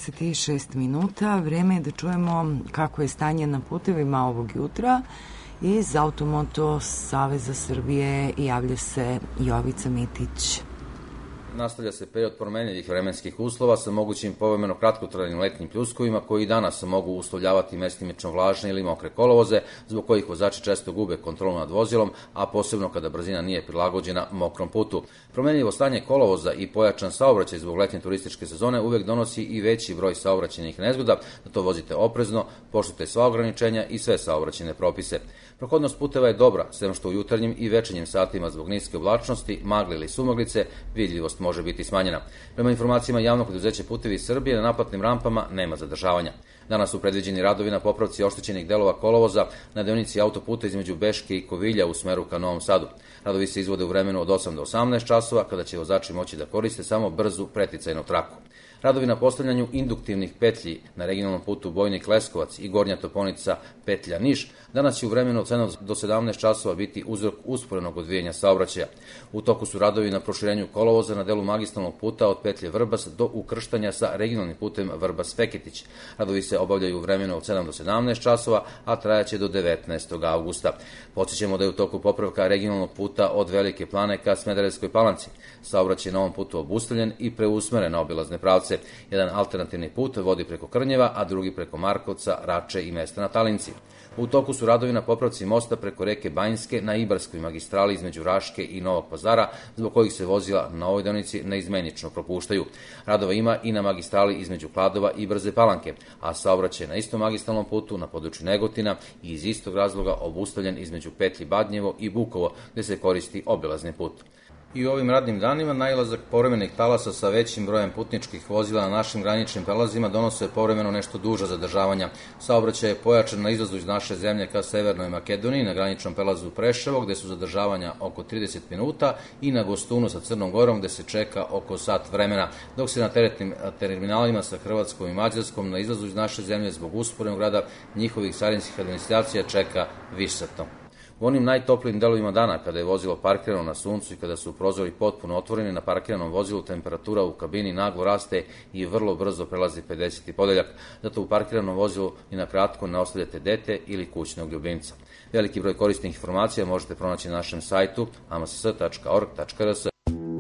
46 minuta. Vreme je da čujemo kako je stanje na putevima ovog jutra. Iz Automoto Saveza Srbije javlja se Jovica Mitić.
Nastavlja se period promenljivih vremenskih uslova sa mogućim povremeno kratkotrajnim letnjim pljuskovima koji i danas mogu uslovljavati mestimično vlažne ili mokre kolovoze, zbog kojih vozači često gube kontrolu nad vozilom, a posebno kada brzina nije prilagođena mokrom putu. Promenljivo stanje kolovoza i pojačan saobraćaj zbog letnje turističke sezone uvek donosi i veći broj saobraćajnih nezgoda, da to vozite oprezno, poštujte sva ograničenja i sve saobraćajne propise. Prohodnost puteva je dobra, sem što u jutarnjim i večernjim satima zbog niske oblačnosti, magle ili sumaglice, vidljivost može biti smanjena. Prema informacijama javnog preduzeća Putevi Srbije, na naplatnim rampama nema zadržavanja. Danas su predviđeni radovi na popravci oštećenih delova kolovoza na deonici autoputa između Beške i Kovilja u smeru ka Novom Sadu. Radovi se izvode u vremenu od 8 do 18 časova, kada će vozači moći da koriste samo brzu preticajnu traku. Radovi na postavljanju induktivnih petlji na regionalnom putu Bojnik-Leskovac i Gornja Toponica petlja Niš danas će u vremenu od 7 do 17 časova biti uzrok usporenog odvijanja saobraćaja. U toku su radovi na proširenju kolovoza na delu magistralnog puta od petlje Vrbas do ukrštanja sa regionalnim putem Vrbas-Feketić. Radovi se obavljaju u vremenu od 7 do 17 časova, a trajaće do 19. augusta. Podsjećamo da je u toku popravka regionalnog puta od Velike Plane ka Smederevskoj Palanci. Saobraćaj na ovom putu obustavljen i preusmeren na obilazne pravce. Jedan alternativni put vodi preko Krnjeva, a drugi preko Markovca, Rače i mesta na Talinci. U toku su radovi na popravci mosta preko reke Banjske na Ibarskoj magistrali između Raške i Novog Pazara, zbog kojih se vozila na ovoj deonici neizmenično propuštaju. Radova ima i na magistrali između Kladova i Brze Palanke, a saobraćaj na istom magistralnom putu na području Negotina i iz istog razloga obustavljen između petlji Badnjevo i Bukovo, gde se koristi obilazni put. I u ovim radnim danima nailazak povremenih talasa sa većim brojem putničkih vozila na našim graničnim prelazima donose povremeno nešto duža zadržavanja. Saobraćaj je pojačan na izlazu iz naše zemlje ka Severnoj Makedoniji, na graničnom prelazu Preševo, gde su zadržavanja oko 30 minuta, i na Gostunu sa Crnom Gorom, gde se čeka oko sat vremena, dok se na teretnim terminalima sa Hrvatskom i Mađarskom na izlazu iz naše zemlje zbog usporenog rada njihovih carinskih administracija čeka višesatno. U onim najtoplijim delovima dana, kada je vozilo parkirano na suncu i kada su prozori potpuno otvoreni, na parkiranom vozilu temperatura u kabini naglo raste i vrlo brzo prelazi 50. podeljak. Zato u parkiranom vozilu i na kratko ne ostavljate dete ili kućnog ljubimca. Veliki broj korisnih informacija možete pronaći na našem sajtu amass.org.rs.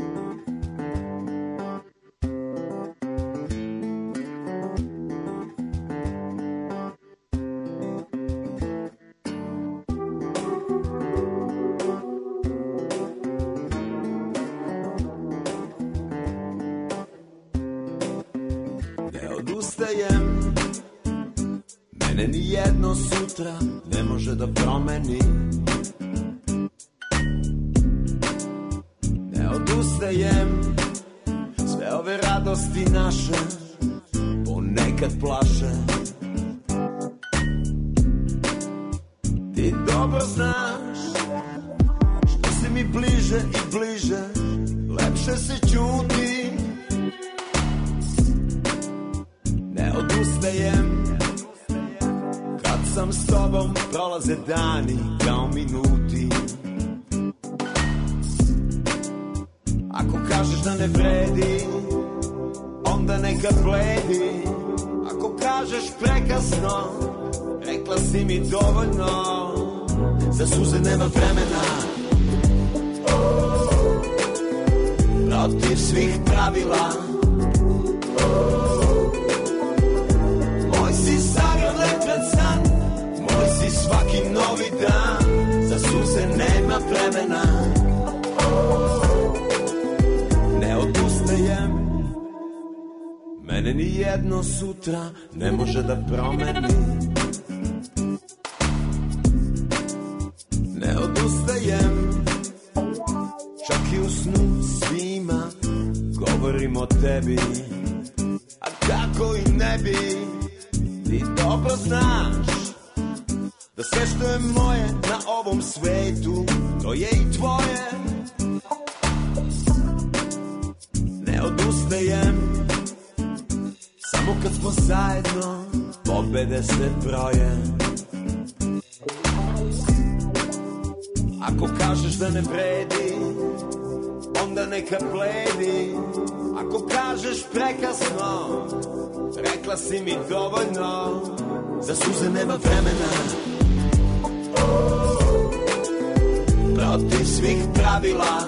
Mene ni jedno sutra ne može da promeni. Ne odustajem, sve ove radosti naše ponekad plaše. Ti dobro znaš, što se mi bliže i bliže, lepše se ćuti. Ne odustajem, kad sam s tobom prolaze dani kao minuti. Ako kažeš da ne vredi, onda neka bledi. Ako kažeš prekasno, rekla si mi dovoljno. Za suze nema vremena, protiv svih pravila. Moj si sagran letan san, moj si svaki novi dan. Za suze nema vremena, ne odustajem. Mene ni jedno sutra ne može da promeni. Ne odustajem, čak i u snu svima govorim o tebi. A kako i ne bi, ti dobro znaš da sve što je moje na ovom svetu, to je i tvoje. Ne odustajem, samo kad smo zajedno, pobede se broje. Ako kažeš da ne vredi,
onda neka bledi. Ako kažeš prekasno, rekla si mi dovoljno, za suze nema vremena. Protiv svih pravila,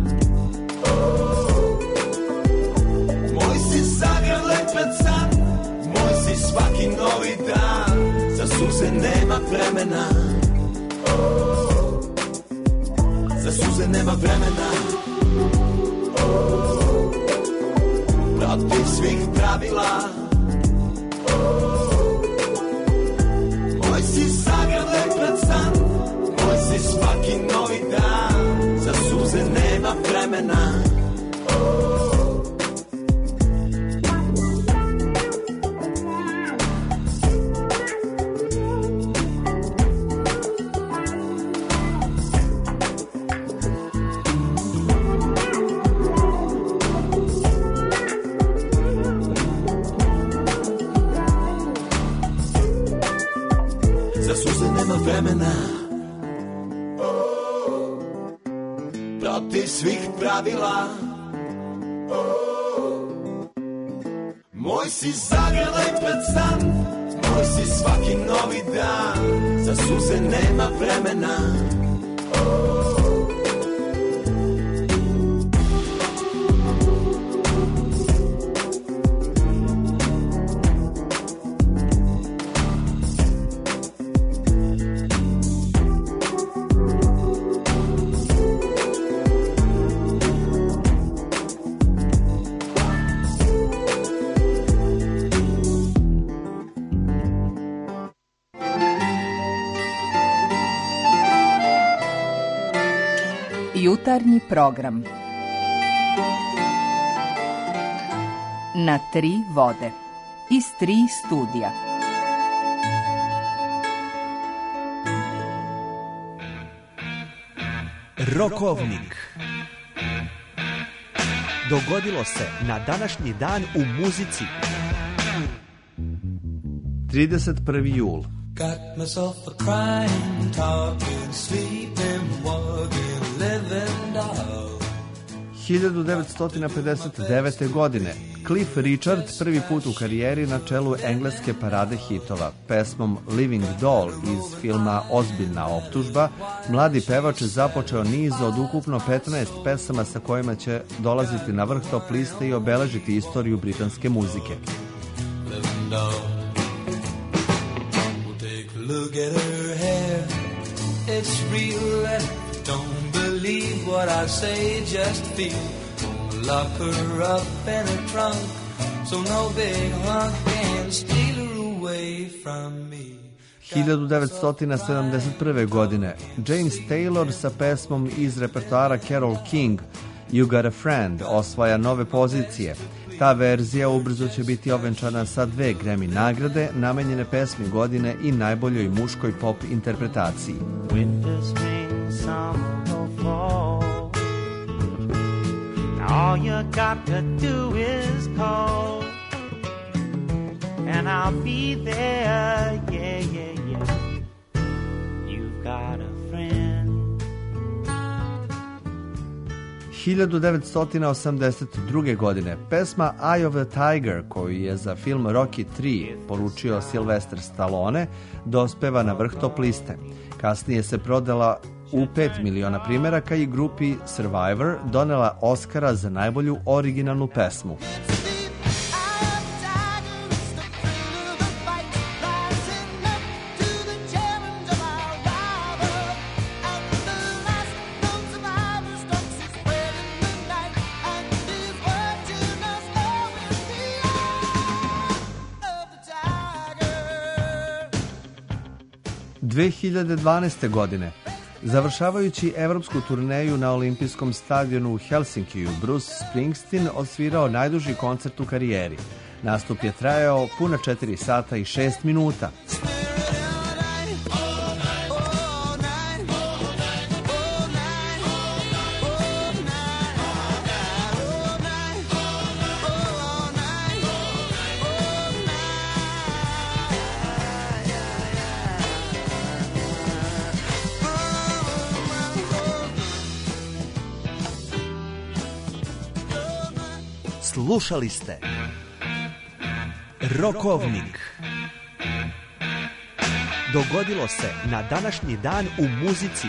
moj si zagrlej pred san, moj si svaki novi dan, za suze nema vremena. Za suze nema vremena. Protiv svih pravila, moj si zagrlej pred san, moj si svaki novi dan, za suze nema vremena. Protiv svih pravila, moj si zagrlej pred san, moj si svaki novi dan, za suze nema vremena.
Jutarnji program na 3 vode iz 3 studija.
Rokovnik. Dogodilo se na današnji dan u muzici. 31. jul.
Got myself a crying, talking, sleeping, walking, living doll.
1959. godine Cliff Richard prvi put u karijeri na čelu engleske parade hitova. Pesmom Living Doll iz filma Ozbiljna optužba, mladi pevač je započeo niz od ukupno 15 pesama sa kojima će dolaziti na vrh top liste i obeležiti istoriju britanske muzike.
Living doll. Look at her hair, it's real, and don't believe what I say, just feel. Gonna lock her up in a trunk, so no big hunk can steal her away from me.
1971. godine James Taylor sa pesmom iz repertoara Carole King You Got a Friend osvaja nove pozicije. Ta verzija ubrzo će biti ovenčana sa 2 Grammy nagrade namenjene pesmi godine i najboljoj muškoj pop interpretaciji.
Winter, spring, summer or fall, all you got to do is call, and I'll be there, yeah, yeah, yeah. You've got a friend.
1982. godine pesma Eye of a Tiger, koju je za film Rocky 3 poručio Sylvester Stallone, dospeva na vrh top liste. Kasnije se prodala u 5 miliona primeraka i grupi Survivor donela Oscara za najbolju originalnu pesmu. – 2012. godine, završavajući evropsku turneju na olimpijskom stadionu u Helsinkiju, Bruce Springsteen odsvirao najduži koncert u karijeri. Nastup je trajao puna 4 sata i 6 minuta.
Slušali ste Rokovnik. Dogodilo se na današnji dan u muzici.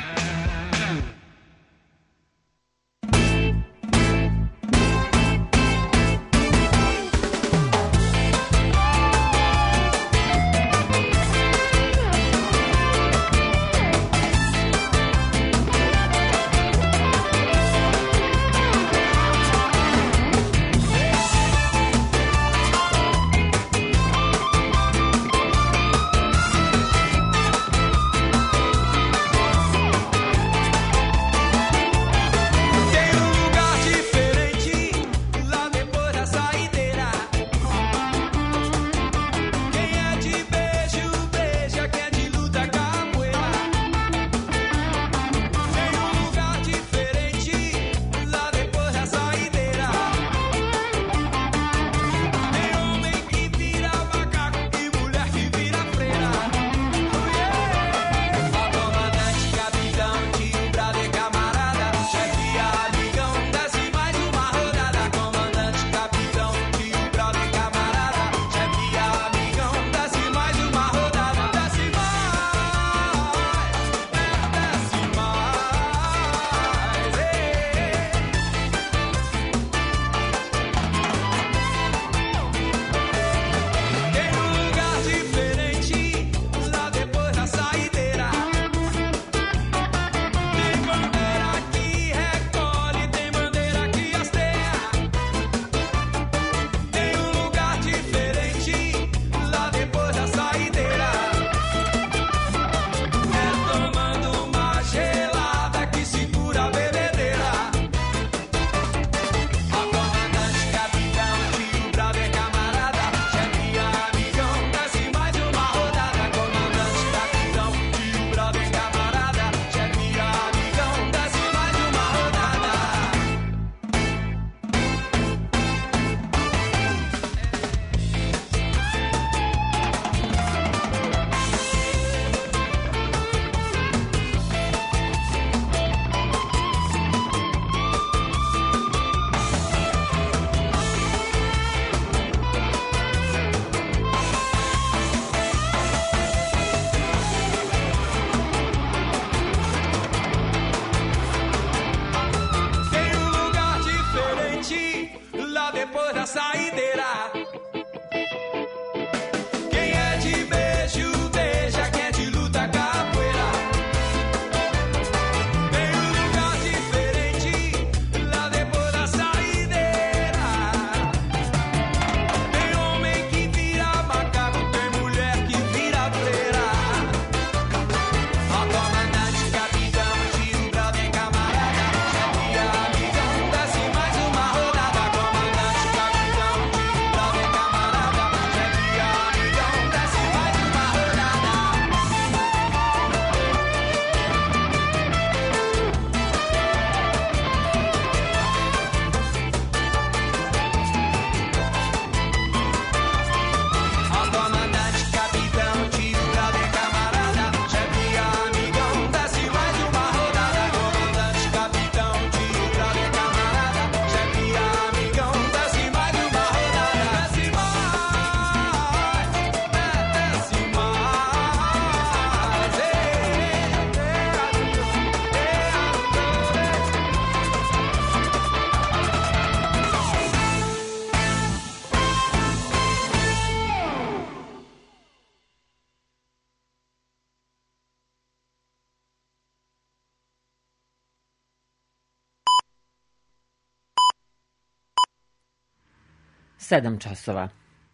Sedam časova.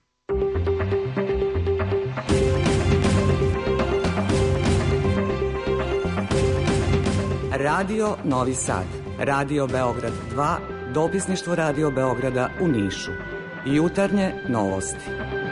Radio Novi Sad, Radio Beograd 2, dopisništvo Radio Beograda u Nišu. Jutarnje novosti.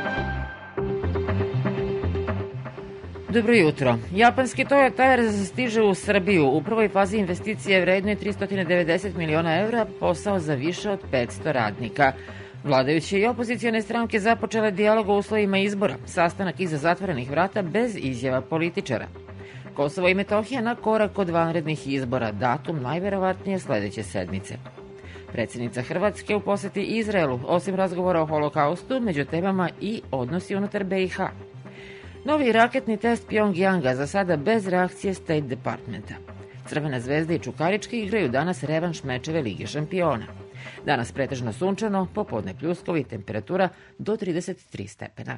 Dobro jutro. Japanski Toyo Tires stiže u Srbiju. U prvoj fazi investicije vrednoj 390 miliona evra, posao za više od 500 radnika. Vladajuće i opozicione stranke započele dijalog o uslovima izbora, sastanak iza zatvorenih vrata bez izjava političara. Kosovo i Metohija na korak od vanrednih izbora, datum najverovatnije sledeće sedmice. Predsjednica Hrvatske u posjeti Izraelu, osim razgovora o holokaustu, među temama i odnosi unutar BiH. Novi raketni test Pjongjanga, za sada bez reakcije State Departmenta. Crvena zvezda i Čukarički igraju danas revanš mečeve Lige šampiona. Danas pretežno sunčano, popodne pljuskovi, temperatura do 33 stepena.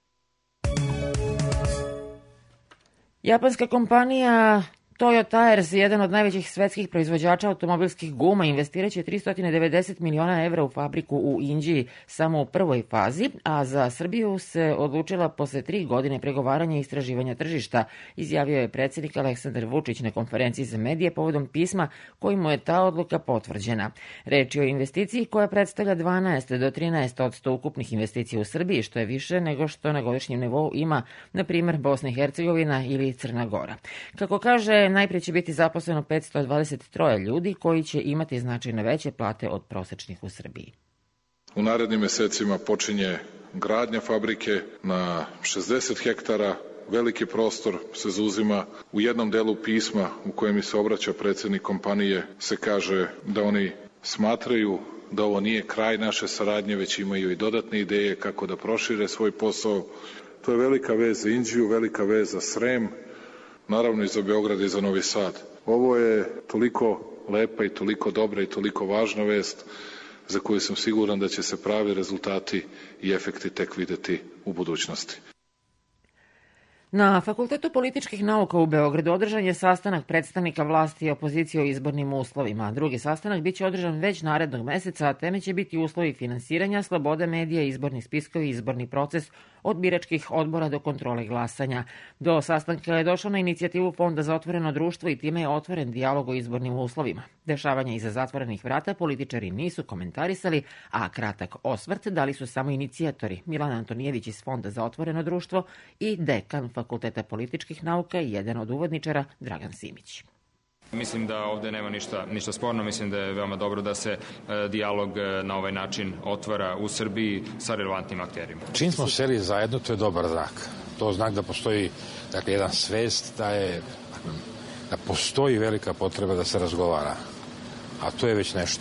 Japanska kompanija Toyo Tires, jedan od najvećih svetskih proizvođača automobilskih guma, investirat će 390 miliona evra u fabriku u Inđiji samo u prvoj fazi, a za Srbiju se odlučila posle 3 godine pregovaranja i istraživanja tržišta, izjavio je predsjednik Aleksandar Vučić na konferenciji za medije povodom pisma kojim mu je ta odluka potvrđena. Reč je o investiciji koja predstavlja 12 do 13% ukupnih investicija u Srbiji, što je više nego što na godišnjem nivou ima, na primjer, Bosna i Hercegovina ili Crna Gora. Kako kaže, najprije će biti zaposleno 523 ljudi koji će imati značajno veće plate od prosečnih u Srbiji.
U narednim mesecima počinje gradnja fabrike na 60 hektara. Veliki prostor se zauzima. U jednom delu pisma u kojem mi se obraća predsjednik kompanije se kaže da oni smatraju da ovo nije kraj naše saradnje, već imaju i dodatne ideje kako da prošire svoj posao. To je velika vez za Inđiju, velika vez za Srem, naravno i za Beograd i za Novi Sad. Ovo je toliko lepa i toliko dobra i toliko važna vest za koju sam siguran da će se pravi rezultati i efekti tek videti u budućnosti.
Na Fakultetu političkih nauka u Beogradu održan je sastanak predstavnika vlasti i opozicije o izbornim uslovima. Drugi sastanak biće održan već narednog meseca, a teme će biti uslovi finansiranja, sloboda medija, izborni spiskovi i izborni proces od biračkih odbora do kontrole glasanja. Do sastanka je došlo na inicijativu Fonda za otvoreno društvo i time je otvoren dijalog o izbornim uslovima. Dešavanja iza zatvorenih vrata političari nisu komentarisali, a kratak osvrt dali su samo inicijatori Milan Antonijević iz Fonda za otvoreno društvo i dekan Fakulteta političkih nauka i jedan od uvodničara Dragan Simić.
Mislim da ovde nema ništa sporno, mislim da je veoma dobro da se dijalog na ovaj način otvara u Srbiji sa relevantnim akterima.
Čim smo seli zajedno, to je dobar znak. To je znak da postoji jedan svest da postoji velika potreba da se razgovara, a to je već nešto.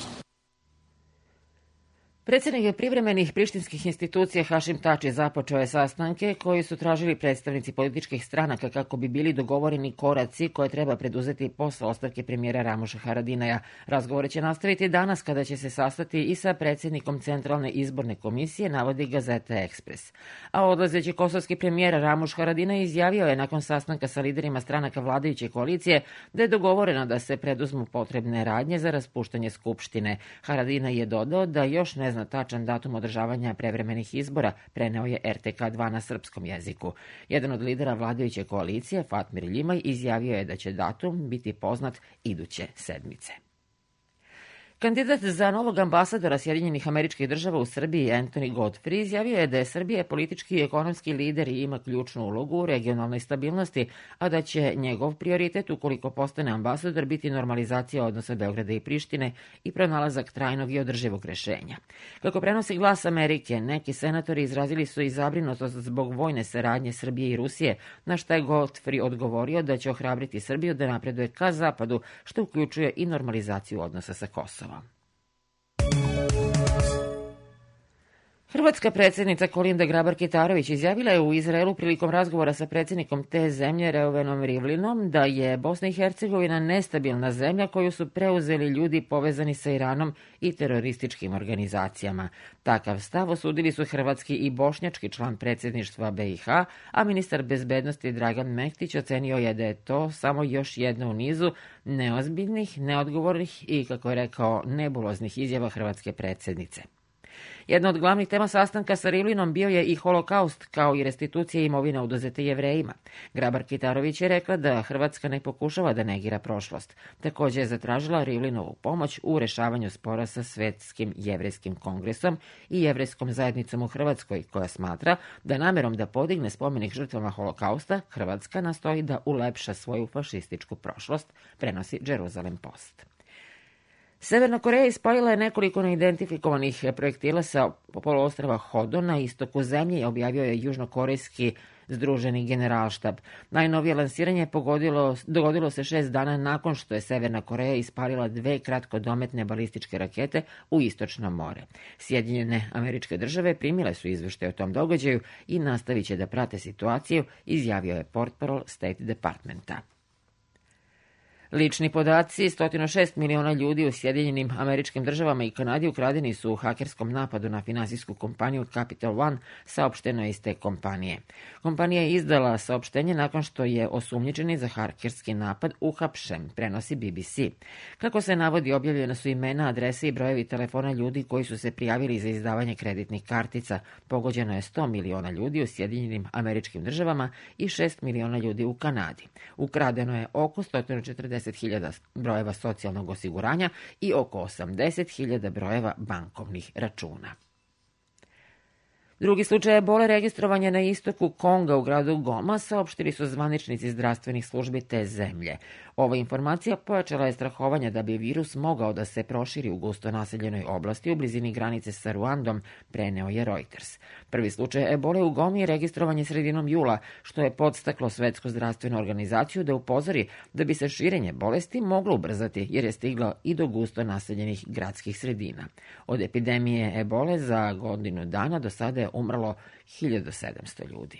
Predsjednik privremenih prištinskih institucija Hašim Tači započeo je sastanke koji su tražili predstavnici političkih stranaka kako bi bili dogovoreni koraci koje treba preduzeti posle ostavke premijera Ramuša Haradinaja. Razgovore će nastaviti danas kada će se sastati i sa predsjednikom Centralne izborne komisije, navodi Gazeta Ekspres. A odlazeći kosovski premijer Ramuš Haradinaj izjavio je nakon sastanka sa liderima stranaka vladajuće koalicije da je dogovoreno da se preduzmu potrebne radnje za raspuštanje Skupštine. Haradinaj je dodao da još ne zna tačan datum održavanja prevremenih izbora, preneo je RTK2 na srpskom jeziku. Jedan od lidera vladajuće koalicije, Fatmir Ljimaj, izjavio je da će datum biti poznat iduće sedmice. Kandidat za novog ambasadora Sjedinjenih Američkih Država u Srbiji, Anthony Godfrey, izjavio je da je Srbija politički i ekonomski lider i ima ključnu ulogu u regionalnoj stabilnosti, a da će njegov prioritet, ukoliko postane ambasador, biti normalizacija odnosa Beograda i Prištine i pronalazak trajnog i održivog rešenja. Kako prenosi Glas Amerike, neki senatori izrazili su i zabrinutost zbog vojne saradnje Srbije i Rusije, na šta je Godfrey odgovorio da će ohrabriti Srbiju da napreduje ka zapadu, što uključuje i normalizaciju odnosa sa Kosovom. Hrvatska predsjednica Kolinda Grabar-Kitarović izjavila je u Izraelu prilikom razgovora sa predsjednikom te zemlje Reuvenom Rivlinom da je Bosna i Hercegovina nestabilna zemlja koju su preuzeli ljudi povezani sa Iranom i terorističkim organizacijama. Takav stav osudili su hrvatski i bošnjački član predsjedništva BiH, a ministar bezbednosti Dragan Mektić ocenio je da je to samo još jedna u nizu neozbiljnih, neodgovornih i, kako je rekao, nebuloznih izjava hrvatske predsjednice. Jedna od glavnih tema sastanka sa Rivlinom bio je i holokaust, kao i restitucija imovine oduzete Jevrejima. Grabar-Kitarović je rekla da Hrvatska ne pokušava da negira prošlost. Također je zatražila Rivlinovu pomoć u rešavanju spora sa Svetskim jevrejskim kongresom i jevrejskom zajednicom u Hrvatskoj, koja smatra da namerom da podigne spomenik žrtvama holokausta, Hrvatska nastoji da ulepša svoju fašističku prošlost, prenosi Jerusalem Post. Severna Koreja ispalila je nekoliko neidentifikovanih projektila sa poluostrva Hodon na istoku zemlje, objavio je južnokorejski Združeni generalštab. Najnovije lansiranje dogodilo se 6 dana nakon što je Severna Koreja ispalila 2 kratkodometne balističke rakete u Istočno more. Sjedinjene Američke Države primile su izveštaje o tom događaju i nastavit će da prate situaciju, izjavio je portparol State Departmenta. Lični podaci 106 miliona ljudi u Sjedinjenim Američkim Državama i Kanadi ukradeni su u hakerskom napadu na finansijsku kompaniju Capital One, saopšteno je iz te kompanije. Kompanija je izdala saopštenje nakon što je osumnjičeni za hakerski napad uhapšen, prenosi BBC. Kako se navodi, objavljena su imena, adrese i brojevi telefona ljudi koji su se prijavili za izdavanje kreditnih kartica. Pogođeno je 100 miliona ljudi u Sjedinjenim Američkim Državama i 6 miliona ljudi u Kanadi. Ukradeno je oko 140.000 brojeva socijalnog osiguranja i oko 80.000 brojeva bankovnih računa. Drugi slučaj ebole registrovan je na istoku Konga u gradu Goma, saopštili su zvaničnici zdravstvenih službi te zemlje. Ova informacija pojačala je strahovanje da bi virus mogao da se proširi u gusto naseljenoj oblasti u blizini granice sa Ruandom, preneo je Reuters. Prvi slučaj ebole u Gomi registrovan je sredinom jula, što je podstaklo Svetsku zdravstvenu organizaciju da upozori da bi se širenje bolesti moglo ubrzati, jer je stiglo i do gusto naseljenih gradskih sredina. Od epidemije ebole za godinu dana do sada je umrlo 1700 ljudi.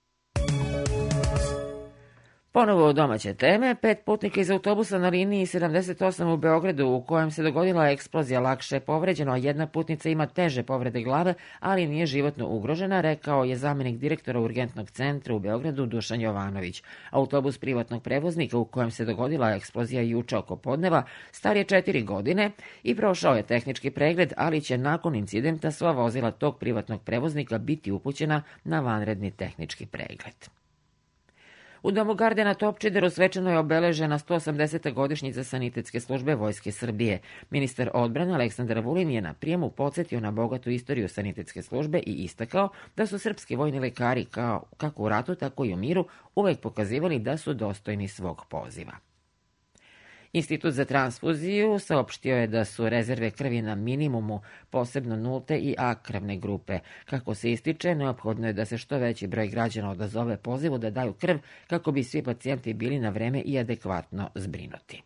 Ponovo u domaće teme, 5 putnika iz autobusa na liniji 78 u Beogradu u kojem se dogodila eksplozija lakše je povređeno, a jedna putnica ima teže povrede glave, ali nije životno ugrožena, rekao je zamenik direktora Urgentnog centra u Beogradu Dušan Jovanović. Autobus privatnog prevoznika u kojem se dogodila eksplozija juče oko podneva star je 4 godine i prošao je tehnički pregled, ali će nakon incidenta sva vozila tog privatnog prevoznika biti upućena na vanredni tehnički pregled. U domu garde na Topčideru svečano je obeležena 180. godišnjica sanitetske službe Vojske Srbije. Ministar odbrane Aleksandar Vulin je na prijemu podsjetio na bogatu istoriju sanitetske službe i istakao da su srpski vojni lekari, kako u ratu, tako i u miru, uvek pokazivali da su dostojni svog poziva. Institut za transfuziju saopštio je da su rezerve krvi na minimumu, posebno nulte i A krvne grupe. Kako se ističe, neophodno je da se što veći broj građana odazove pozivu da daju krv kako bi svi pacijenti bili na vreme i adekvatno zbrinuti.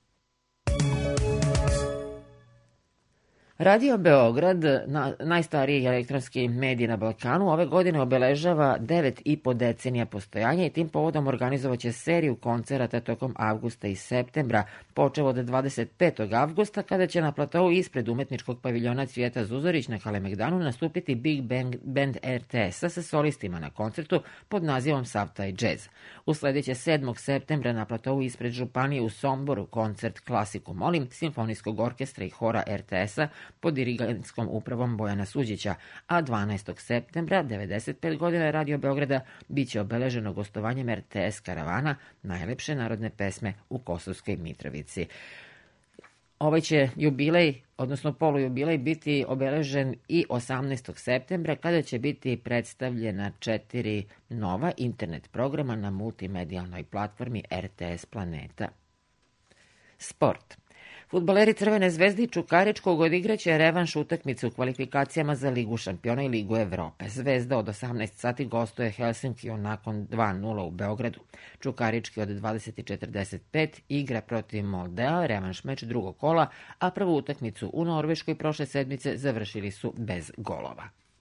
Radio Beograd, najstariji elektronski medij na Balkanu, ove godine obeležava 9,5 decenija postojanja i tim povodom organizovaće seriju koncerata tokom avgusta i septembra, počev od 25. avgusta, kada će na platovu ispred umetničkog paviljona Cvijeta Zuzorić na Kalemegdanu nastupiti Big Band RTS-a sa solistima na koncertu pod nazivom Sav taj džez. Usledeće 7. septembra na platovu ispred Županije u Somboru koncert Klasiku molim Simfonijskog orkestra i hora RTS-a pod dirigentskom upravom Bojana Suđića, a 12. septembra, 95 godina Radio Beograda, biće obeleženo gostovanjem RTS karavana najlepše narodne pesme u Kosovskoj Mitrovici. Ovaj će jubilej, odnosno polujubilej, biti obeležen i 18. septembra, kada će biti predstavljena 4 nova internet programa na multimedijalnoj platformi RTS Planeta. Sport. Fudbaleri Crvene zvezde i Čukaričkog odigraće revanš utakmice u kvalifikacijama za Ligu šampiona i Ligu Evrope. Zvezda od 18 sati gostuje Helsinkiju nakon 2:0 u Beogradu. Čukarički od 20:45 igra protiv Moldea, revanš meč drugog kola, a prvu utakmicu u Norveškoj prošle sedmice završili su bez golova.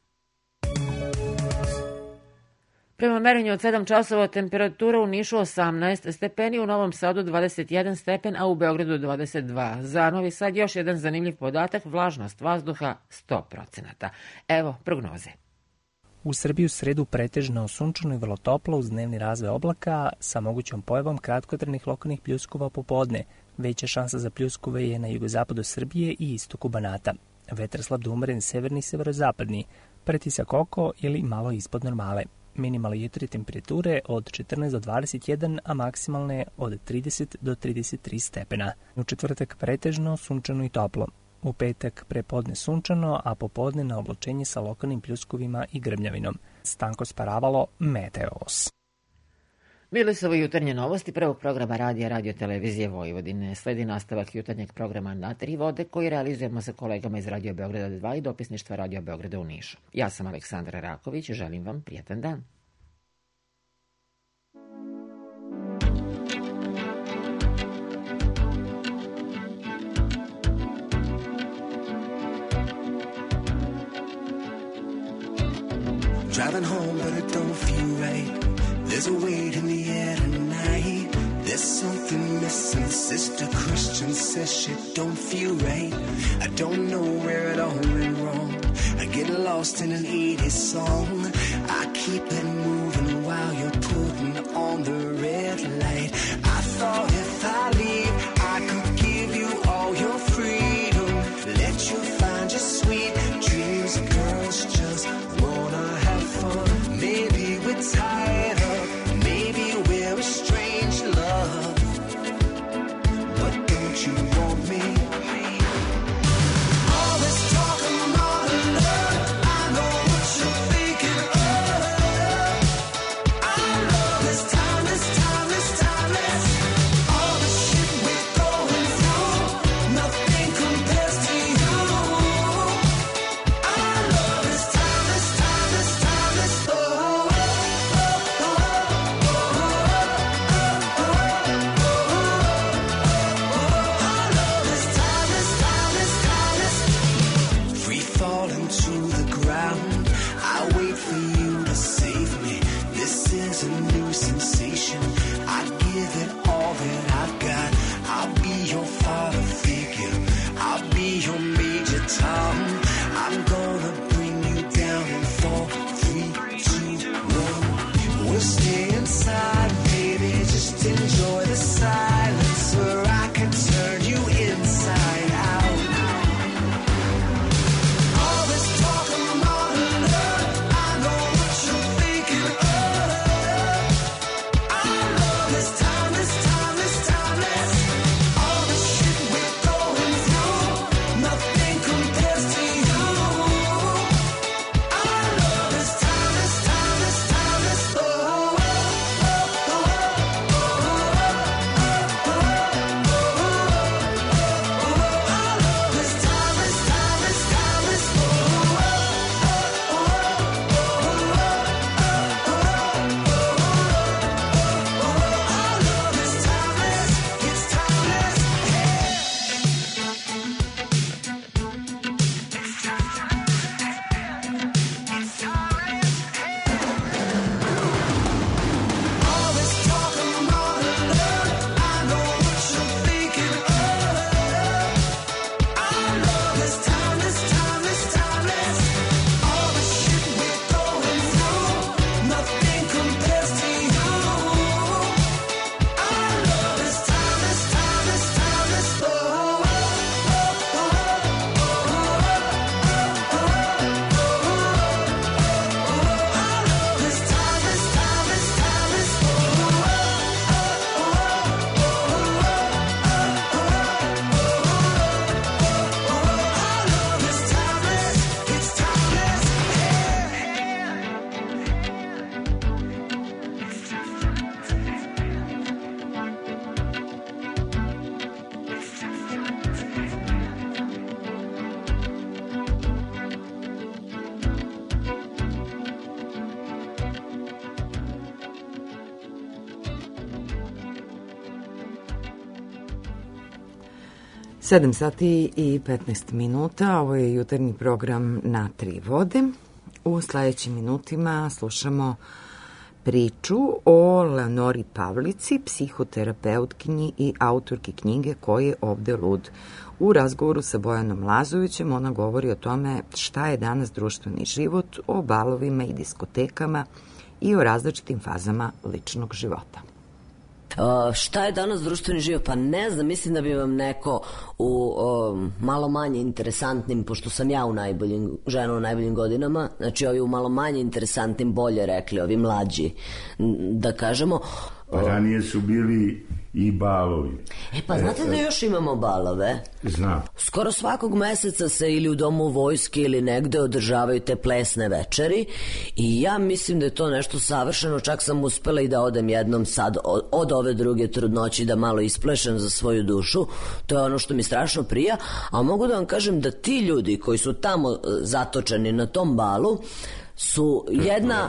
Prema merenju od 7 časova temperatura u Nišu 18 stepeni, u Novom Sadu 21 stepen, a u Beogradu 22. Za Novi Sad još jedan zanimljiv podatak, vlažnost vazduha 100%. Evo prognoze.
U Srbiji u sredu pretežno sunčano i vrlo toplo uz dnevni razvoj oblaka sa mogućom pojavom kratkotrajnih lokalnih pljuskova popodne. Veća šansa za pljuskove je na jugozapadu Srbije i istoku Banata. Vetar slab do umeren severni i severozapadni, pretisak oko ili malo ispod normale. Minimalne jutarnje temperature od 14 do 21, a maksimalne od 30 do 33 stepena. U četvrtak pretežno sunčano i toplo. U petak prepodne sunčano, a popodne na oblačenje sa lokalnim pljuskovima i grmljavinom. Stanko sparavalo Meteos.
Bile su ovo jutarnje novosti prvog programa Radio Televizije Vojvodine. Sledi nastavak jutarnjeg programa Na tri vode koji realizujemo sa kolegama iz Radio Beograda 2 i dopisništva Radio Beograda u Nišu. Ja sam Aleksandra Raković, želim vam prijatan dan.
Driving home, but it don't feel right. There's a weight in the air tonight. There's something missing. Sister Christian says shit don't feel right. I don't know where it all went wrong. I get lost in an 80s song. I keep it moving while you're putting on the red light. I thought if I leave, I could give you all your freedom. Let you find your sweet dreams. Girls just wanna have fun. Maybe we're tied up. Maybe we're a strange love. But don't you want me? All this talking about love, I know what you're thinking of. Our love is timeless, timeless, timeless. All the shit we're going through, nothing compares to you. Our love is timeless, timeless, timeless. Oh, oh, oh, oh, oh, our love is timeless, timeless, timeless. Free falling to the ground. I wait for you to save me. This is a new sensation. I give it all that I've got. I'll be your father figure. I'll be your Major Tom. I'm gonna bring you down in 4, 3, 2, 1. We'll stay inside, baby. Just enjoy the silence, or I can turn you inside out. All this talking about love, I know what you're thinking of. Our love is timeless, timeless, timeless. All the shit we're going through, nothing compares to you. Our love is timeless, timeless, timeless. Oh, oh, oh, oh, oh, our love is timeless, timeless, timeless. Oh, our love is timeless, it's timeless. All this talking about love, I know what you're thinking of. Our love is timeless, timeless, timeless. All the shit we're going through, nothing compares to you. Our love is timeless, timeless, timeless. Oh, oh, oh, oh, oh, our love is timeless, timeless, timeless. Oh, our love is timeless, it's timeless.
Sedam sati i 15 minuta, ovo je jutarnji program Na tri vode. U sledećim minutima slušamo priču o Leonori Pavlici, psihoterapeutkinji i autorki knjige Ko je ovde lud. U razgovoru sa Bojanom Lazovićem ona govori o tome šta je danas društveni život, o balovima i diskotekama i o različitim fazama ličnog života.
Šta je danas društveni život? Pa ne znam, mislim da bi vam neko u malo manje interesantnim, pošto sam ja žena u najboljim godinama, znači ovi u malo manje interesantnim bolje rekli, ovi mlađi, da kažemo.
Pa ranije su bili i balovi.
Pa znate da još imamo balove?
Znam.
Skoro svakog meseca se ili u domu vojske ili negde održavaju te plesne večeri i ja mislim da je to nešto savršeno, čak sam uspela i da odem jednom sad od ove druge trudnoći da malo isplešem za svoju dušu, to je ono što mi strašno prija, a mogu da vam kažem da ti ljudi koji su tamo zatočeni na tom balu su jedna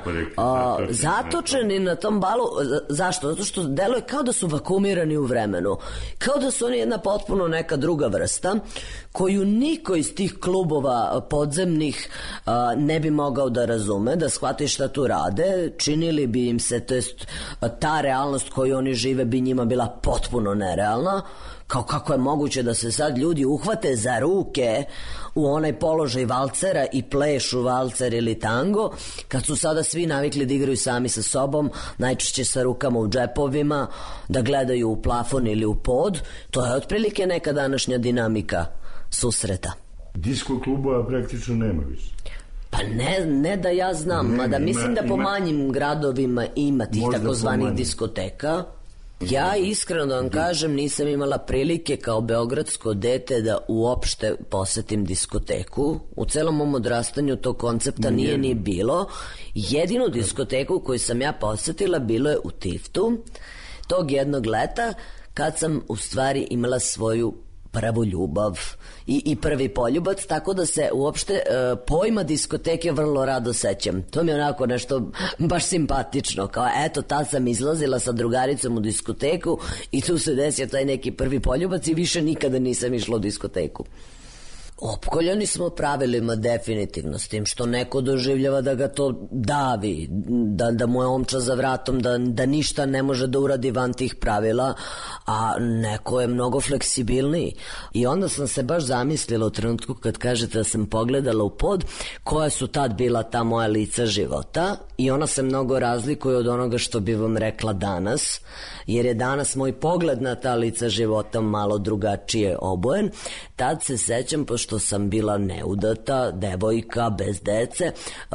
zatočeni na tom balu. Zašto? Zato što deluje kao da su vakumirani u vremenu, kao da su oni jedna potpuno neka druga vrsta koju niko iz tih klubova podzemnih ne bi mogao da razume, da shvati šta tu rade. Činili bi im se, to jest ta realnost koju oni žive bi njima bila potpuno nerealna. Kao kako je moguće da se sad ljudi uhvate za ruke u onaj položaj valcera i plešu valcer ili tango, kad su sada svi navikli da igraju sami sa sobom, najčešće sa rukama u džepovima, da gledaju u plafon ili u pod. To je otprilike neka današnja dinamika susreta.
Disko klubova praktično nema više.
Pa ne da ja znam, mada mislim da po manjim gradovima ima tih takozvanih diskoteka. Ja iskreno da vam kažem, nisam imala prilike kao beogradsko dete da uopšte posetim diskoteku. U celom mom odrastanju tog koncepta nije ni bilo. Jedinu diskoteku koju sam ja posetila bilo je u Tiftu, tog jednog leta, kad sam u stvari imala svoju prvu ljubav i prvi poljubac, tako da se uopšte pojma diskoteke vrlo rado sećam. To mi je onako nešto baš simpatično, kao eto, tad sam izlazila sa drugaricom u diskoteku i tu se desio taj neki prvi poljubac i više nikada nisam išla u diskoteku. Opkoljeni smo pravilima definitivno, s tim što neko doživljava da ga to davi, da mu je omča za vratom, da ništa ne može da uradi van tih pravila, a neko je mnogo fleksibilniji. I onda sam se baš zamislila u trenutku kad kažete da sam pogledala u pod, koja su tad bila ta moja lica života, i ona se mnogo razlikuje od onoga što bi vam rekla danas, jer je danas moj pogled na ta lica života malo drugačije obojen. Tad se sećam, pošto sam bila neudata, devojka, bez dece,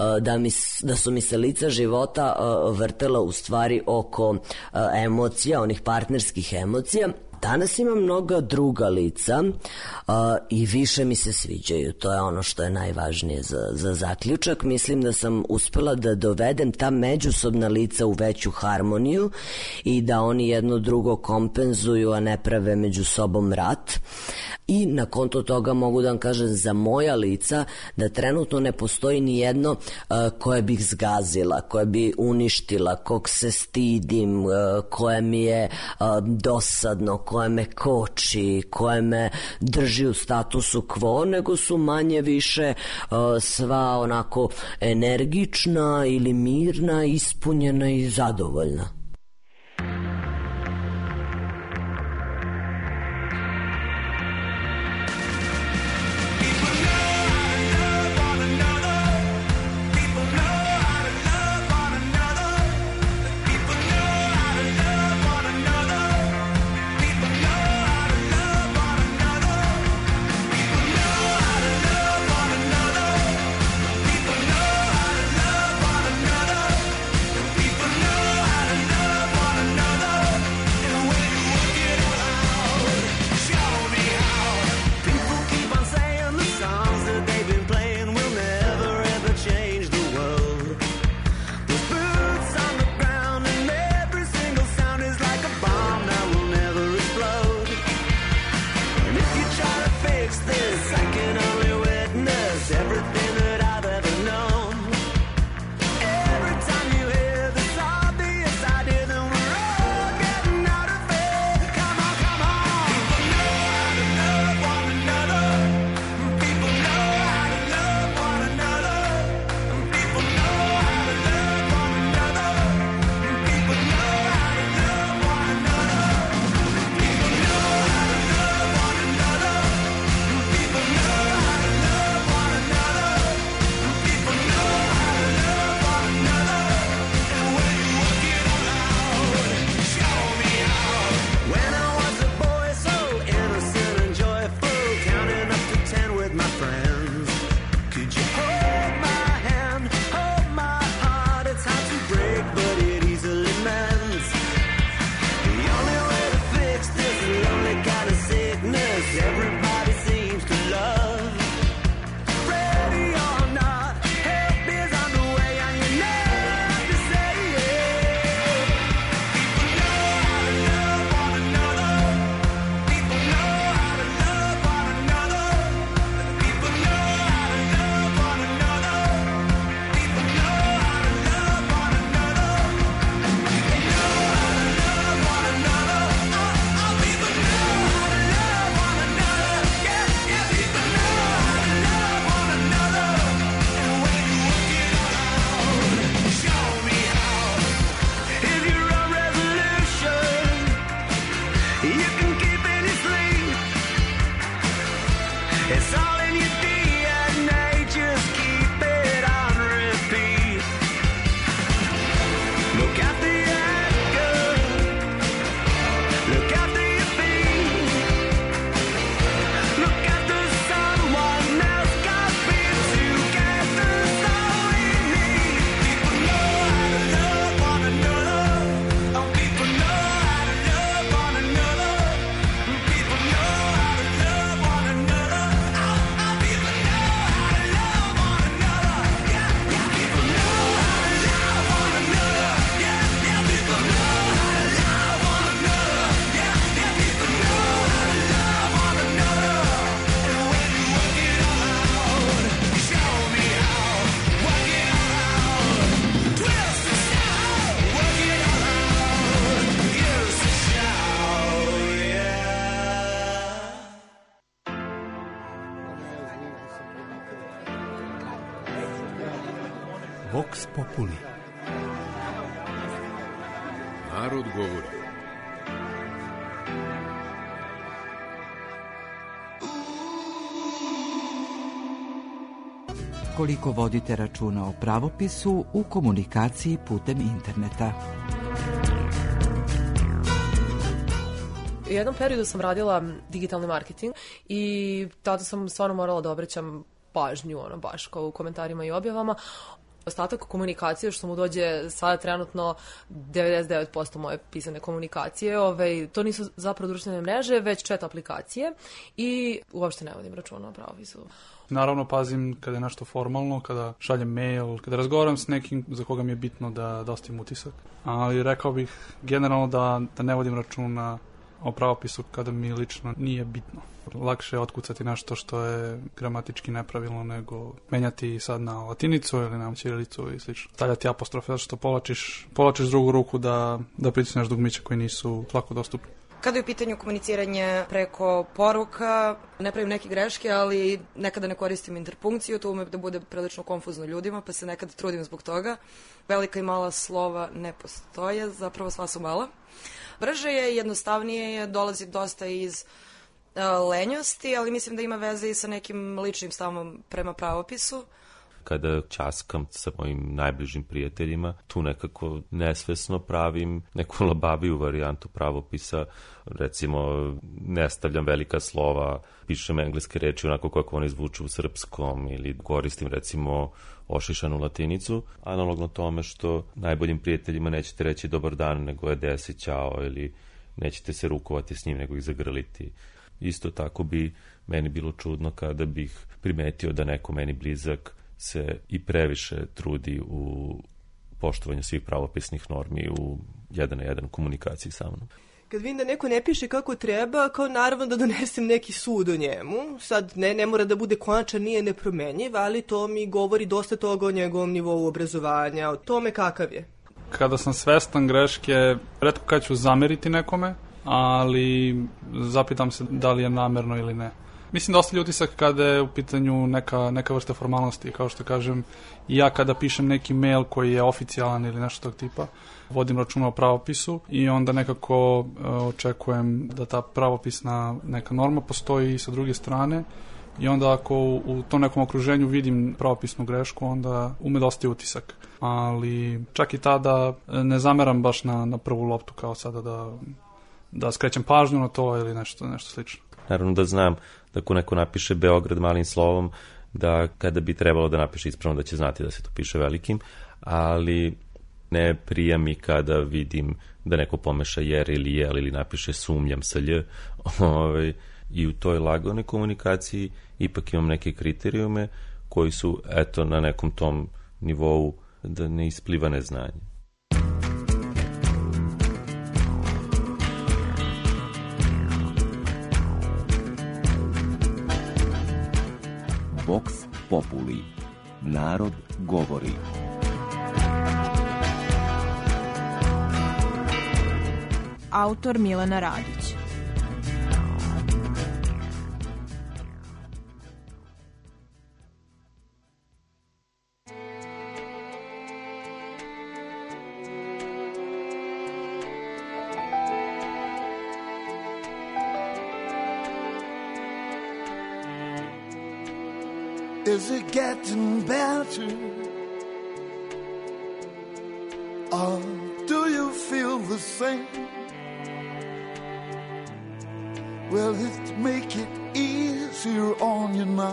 da su mi se lica života vrtela u stvari oko emocija, onih partnerskih emocija. Danas imam mnoga druga lica i više mi se sviđaju. To je ono što je najvažnije za zaključak. Mislim da sam uspela da dovedem ta međusobna lica u veću harmoniju i da oni jedno drugo kompenzuju, a ne prave među sobom rat. I na konto toga mogu da vam kažem za moja lica da trenutno ne postoji ni jedno koje bih zgazila, koje bi uništila, kog se stidim, koje mi je dosadno, koje me koči, koje me drži u statusu quo, nego su manje više sva onako energična ili mirna, ispunjena i zadovoljna.
Vox Populi.
Narod govori.
Koliko vodite računa o pravopisu u komunikaciji putem interneta?
U jednom periodu sam radila digitalni marketing i tada sam stvarno morala da obraćam pažnju, baš kao u komentarima i objavama. Ostatak komunikacije, što mu dođe sada trenutno 99% moje pisane komunikacije, to nisu zapravo društvene mreže, već chat aplikacije i uopšte ne vodim računa o pravopisu.
Naravno pazim kada je nešto formalno, kada šaljem mail, kada razgovaram s nekim za koga mi je bitno da ostavim utisak. Ali rekao bih generalno da ne vodim računa o pravopisu kada mi lično nije bitno. Lakše je otkucati nešto što je gramatički nepravilno nego menjati sad na latinicu ili na ćirilicu i slično. Stavljati apostrofe zato što povlačiš drugu ruku da pritisneš dugmiće koji nisu lako dostupni.
Kada je u pitanju komuniciranje preko poruka, ne pravim neke greške, ali nekada ne koristim interpunkciju, to ume da bude prilično konfuzno ljudima, pa se nekada trudim zbog toga. Velika i mala slova ne postoje, zapravo sva su mala. Brže je, jednostavnije je, dolazi dosta iz lenjosti, ali mislim da ima veze i sa nekim ličnim stavom prema pravopisu.
Kada ćaskam sa mojim najbližim prijateljima, tu nekako nesvesno pravim neku labaviju varijantu pravopisa. Recimo, ne stavljam velika slova, pišem engleske reči onako kako one zvuču u srpskom ili koristim recimo ošišanu latinicu. Analogno tome što najboljim prijateljima nećete reći dobar dan nego je desi ćao ili nećete se rukovati s njim nego ih zagrliti. Isto tako bi meni bilo čudno kada bih primetio da neko meni blizak se i previše trudi u poštovanju svih pravopisnih normi u 1:1 komunikaciji sa mnom.
Kad vidim da neko ne piše kako treba, kao naravno da donesem neki sud o njemu. Sad ne mora da bude konačan, nije nepromenjiv, ali to mi govori dosta toga o njegovom nivou obrazovanja, o tome kakav je.
Kada sam svestan greške, retko kad ću zameriti nekome, ali zapitam se da li je namerno ili ne. Mislim da ostavlja utisak kada je u pitanju neka vrsta formalnosti, kao što kažem, ja kada pišem neki mail koji je oficijalan ili nešto tog tipa, vodim računa o pravopisu i onda nekako očekujem da ta pravopisna neka norma postoji sa druge strane i onda ako u tom nekom okruženju vidim pravopisnu grešku, onda ume da ostaje utisak. Ali čak i tada ne zameram baš na prvu loptu kao sada da skrećem pažnju na to ili nešto slično.
Naravno da znam da ako neko napiše Beograd malim slovom, da kada bi trebalo da napiše ispravno da će znati da se to piše velikim, ali ne prija mi kada vidim da neko pomeša jer ili jel ili napiše sumnjam sa lj. I u toj laganoj komunikaciji ipak imam neke kriterijume koji su eto na nekom tom nivou da ne ispliva neznanje.
Vox Populi. Narod govori.
Autor Milena Radić.
Is it getting better? Or do you feel the same? Will it make it easier on you now?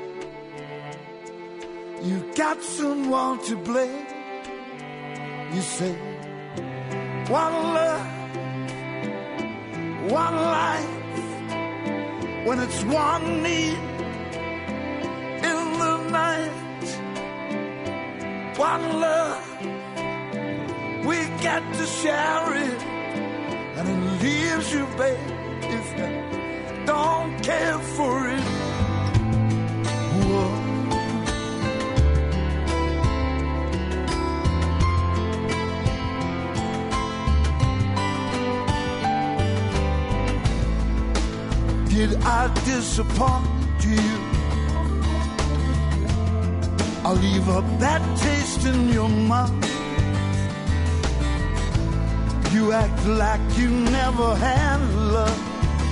You got someone to blame. You say, one love, one life, when it's one need. One love, we got to share it, and it leaves you, babe, if you don't care for it. Whoa. Did I disappoint you? I'll leave a bad taste in your mouth. You act like you never had love,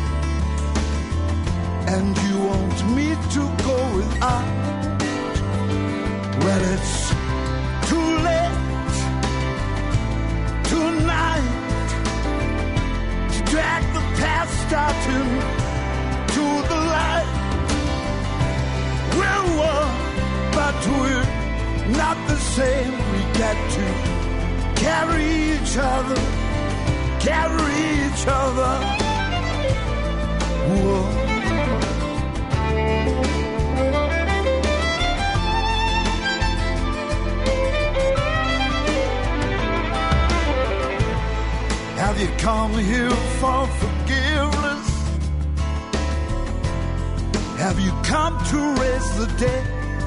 and you want me to go without. Well, it's too late tonight to drag the past out into the light. We're one, but we're not the same. We got to carry each other, carry each other. Whoa. Have you come here for forgiveness? Have you come to raise the dead?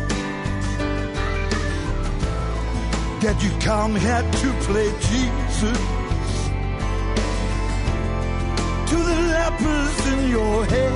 Did you come here to play Jesus to the lepers in your head?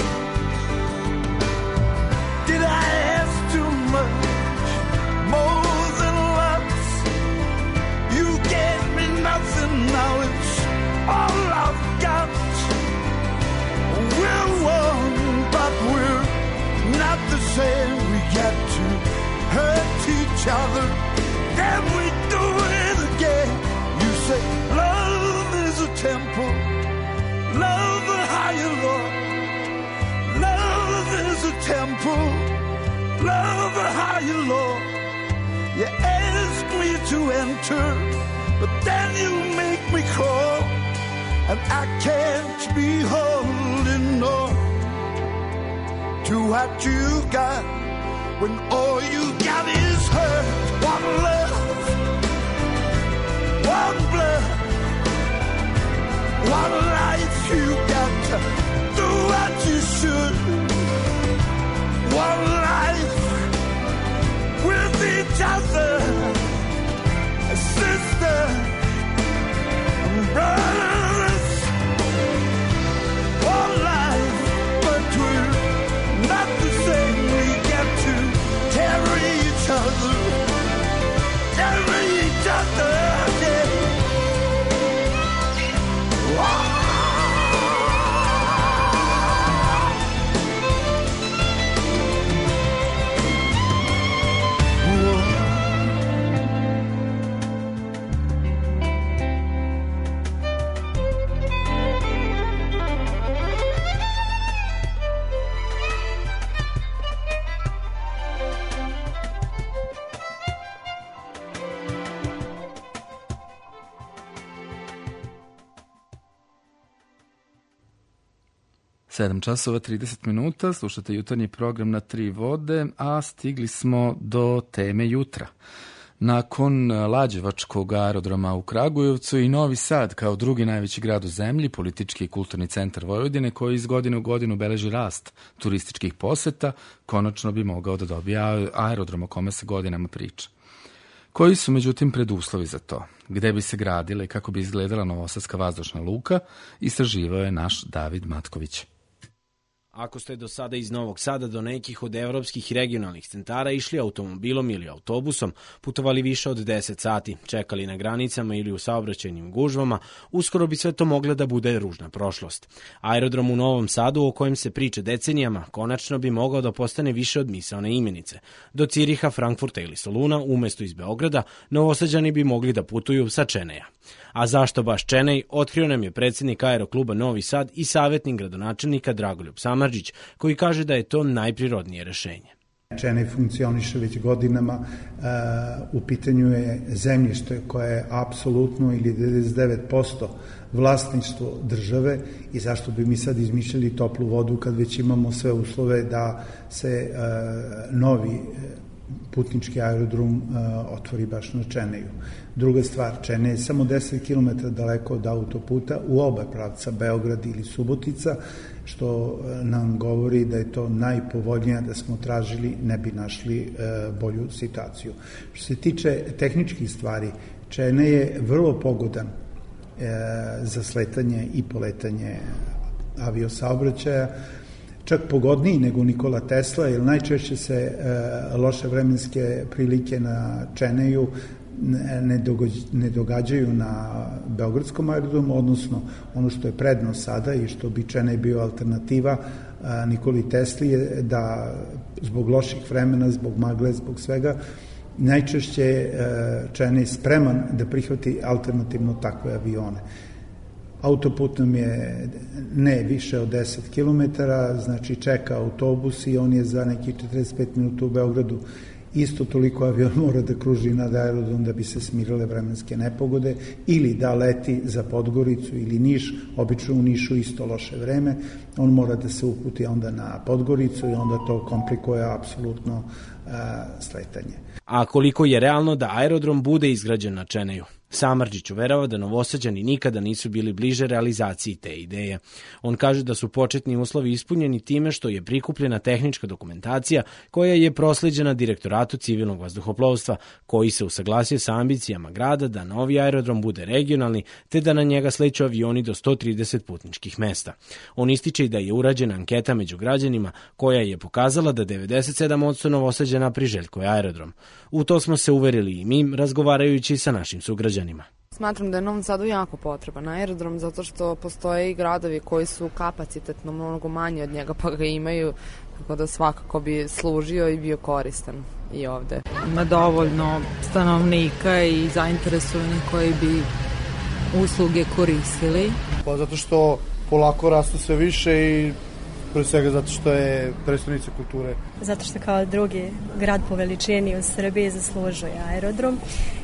Did I ask too much, more than once? You gave me nothing, now it's all I've got. We're one, but we're not the same. We got to hurt each other, then we do it again. You say love is a temple, love the higher Lord. Love is a temple, love the higher Lord. You ask me to enter, but then you make me crawl, and I can't be holding on to what you got when all you got is hurt. One love, one blood, one life. You got to do what you should. One life with each other, sister and brothers. One life, but we're not the same. We got to carry each other, carry each other, yeah. Wow.
Sedam časova 30 minuta, slušate jutarnji program na Tri vode, a stigli smo do teme jutra. Nakon Lađevačkog aerodroma u Kragujevcu i Novi Sad kao drugi najveći grad u zemlji, politički i kulturni centar Vojvodine, koji iz godine u godinu beleži rast turističkih poseta, konačno bi mogao da dobije aerodrom o kome se godinama priča. Koji su, međutim, preduslovi za to? Gde bi se gradila i kako bi izgledala Novosadska vazdušna luka, istraživao je naš David Matković.
Ako ste do sada iz Novog Sada do nekih od evropskih i regionalnih centara išli automobilom ili autobusom, putovali više od 10 sati, čekali na granicama ili u saobraćajnim gužvama, uskoro bi sve to mogla da bude ružna prošlost. Aerodrom u Novom Sadu, o kojem se priča decenijama, konačno bi mogao da postane više od misaone imenice. Do Ciriha, Frankfurta ili Soluna, umesto iz Beograda, Novosađani bi mogli da putuju sa Čeneja. A zašto baš Čenej, otkrio nam je predsjednik Aerokluba Novi Sad i savjetnik gradonačelnika Dragoljub Samardžić, koji kaže da je to najprirodnije rešenje.
Čenej funkcioniše već godinama, u pitanju je zemljište koje je apsolutno ili 99% vlasništvo države i zašto bi mi sad izmišljali toplu vodu kad već imamo sve uslove da se novi putnički aerodrom otvori baš na Čeneju. Druga stvar, Čenej je samo 10 km daleko od autoputa u oba pravca, Beograd ili Subotica, što nam govori da je to najpovoljnija, da smo tražili, ne bi našli bolju situaciju. Što se tiče tehničkih stvari, Čenej je vrlo pogodan za sletanje i poletanje aviosaobraćaja. čak pogodniji nego Nikola Tesla, jer najčešće se loše vremenske prilike na Čeneju ne događaju na Beogradskom aerodromu, odnosno ono što je prednost sada i što bi Čenej bio alternativa Nikoli Tesli je da zbog loših vremena, zbog magle, zbog svega, najčešće Čenej spreman da prihvati alternativno takve avione. Autoput nam je ne više od 10 km, znači čeka autobus i on je za nekih 45 minuta u Beogradu. Isto toliko avion mora da kruži nad aerodrom da bi se smirile vremenske nepogode ili da leti za Podgoricu ili Niš, obično u Nišu isto loše vreme, on mora da se uputi onda na Podgoricu i onda to komplikuje apsolutno sletanje.
A koliko je realno da aerodrom bude izgrađen na Čeneju? Samardžić uverava da Novosađani nikada nisu bili bliže realizaciji te ideje. On kaže da su početni uslovi ispunjeni time što je prikupljena tehnička dokumentacija koja je prosleđena Direktoratu civilnog vazduhoplovstva, koji se usaglasio sa ambicijama grada da novi aerodrom bude regionalni, te da na njega sleću avioni do 130 putničkih mesta. On ističe i da je urađena anketa među građanima koja je pokazala da 97% Novosađana priželjkuje aerodrom. U to smo se uverili i mi, razgovarajući sa našim sugrađanima.
Smatram da je Novom Sadu jako potreban aerodrom zato što postoje i gradovi koji su kapacitetno mnogo manji od njega pa ga imaju, tako da svakako bi služio i bio koristan i ovde.
Ima dovoljno stanovnika i zainteresovani koji bi usluge koristili.
Pa zato što polako rastu sve više i pre svega zato što je prestonica kulture.
Zato što kao drugi grad po veličini u Srbiji zaslužuje aerodrom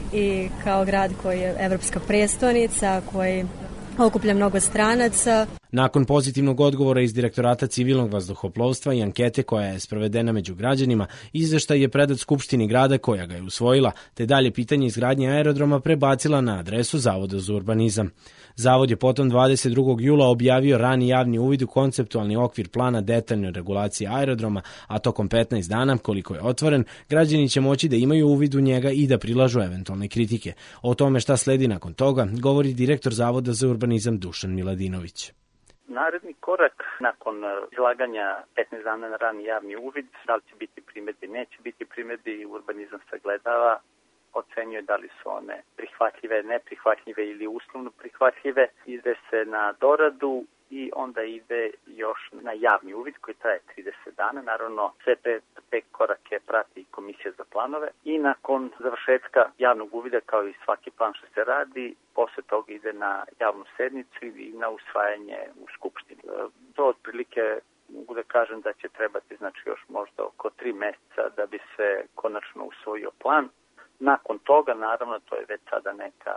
i kao grad koji je evropska prestonica, koji okuplja mnogo stranaca.
Nakon pozitivnog odgovora iz Direktorata civilnog vazduhoplovstva i ankete koja je sprovedena među građanima, izveštaj je predat Skupštini grada koja ga je usvojila, te dalje pitanje izgradnje aerodroma prebacila na adresu Zavoda za urbanizam. Zavod je potom 22. jula objavio rani javni uvid u konceptualni okvir plana detaljne regulacije aerodroma, a tokom 15 dana, koliko je otvoren, građani će moći da imaju uvid u njega i da prilažu eventualne kritike. O tome šta sledi nakon toga, govori direktor Zavoda za urbanizam Dušan Miladinović.
Naredni korak nakon izlaganja 15 dana na rani javni uvid, da li će biti primedbi, neće biti primedbi, urbanizam sagledava, ocenjuje da li su one prihvatljive, neprihvatljive ili uslovno prihvatljive, ide se na doradu i onda ide još na javni uvid koji traje 30 dana. Naravno, sve te korake prati Komisija za planove i nakon završetka javnog uvida, kao i svaki plan što se radi, posle toga ide na javnu sednicu i na usvajanje u Skupštini. To otprilike mogu da kažem da će trebati još možda oko 3 meseca da bi se konačno usvojio plan. Nakon toga, naravno, to je već sada neka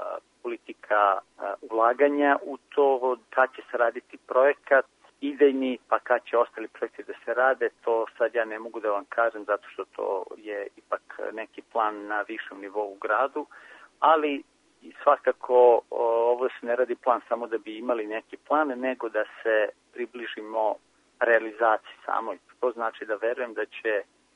politika ulaganja u to, kad će se raditi projekat, idejni, pa kad će ostali projekti da se rade, to sad ja ne mogu da vam kažem zato što to je ipak neki plan na višem nivou u gradu, ali svakako ovo se ne radi plan samo da bi imali neki plan, nego da se približimo realizaciji samoj. To znači da verujem da će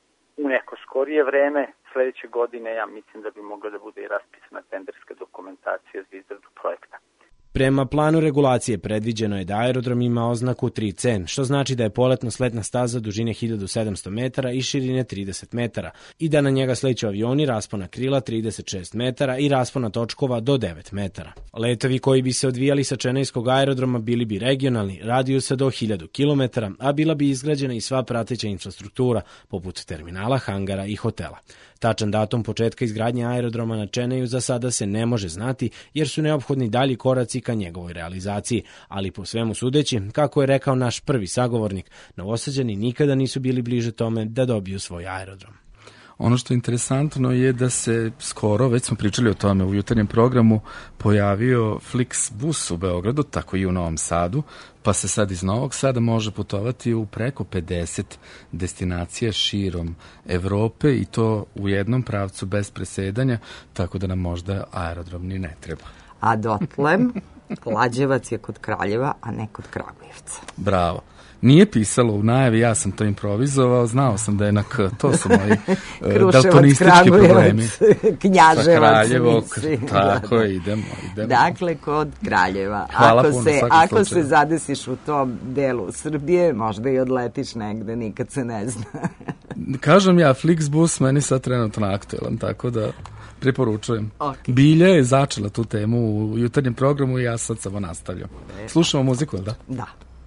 u neko skorije vreme, sledeće godine, ja mislim da bi mogla da bude i raspisana tenderska dokumentacija za izradu projekta.
Prema planu regulacije predviđeno je da aerodrom ima oznaku 3C, što znači da je poletno-sletna staza dužine 1700 metara i širine 30 metara i da na njega sleću avioni raspona krila 36 metara i raspona točkova do 9 metara. Letovi koji bi se odvijali sa Čenejskog aerodroma bili bi regionalni, radijusa do 1000 km, a bila bi izgrađena i sva prateća infrastruktura, poput terminala, hangara i hotela. Tačan datum početka izgradnje aerodroma na Čeneju za sada se ne može znati jer su neophodni dalji koraci ka njegovoj realizaciji, ali po svemu sudeći, kako je rekao naš prvi sagovornik, Novosađani nikada nisu bili bliže tome da dobiju svoj aerodrom.
Ono što je interesantno je da se skoro, već smo pričali o tome u jutarnjem programu, pojavio Flixbus u Beogradu, tako i u Novom Sadu, pa se sad iz Novog Sada može putovati u preko 50 destinacija širom Evrope i to u jednom pravcu bez presedanja, tako da nam možda aerodrom ni ne treba.
A dotle Lađevac je kod Kraljeva, a ne kod Kragujevca.
Bravo. Nije pisalo u najavi, ja sam to improvizovao, znao sam da je na K, to su moji daltonistički problemi.
Knjaževac,
tako je, idemo.
Dakle, kod Kraljeva. Ako se zadesiš u tom delu Srbije, možda i odletiš negde, nikad se ne zna.
Kažem ja, Flixbus meni sad trenutno aktuelan, tako da preporučujem. Bilja je začela tu temu u jutarnjem programu i ja sad samo nastavljam. Slušamo muziku, ili da?
Da.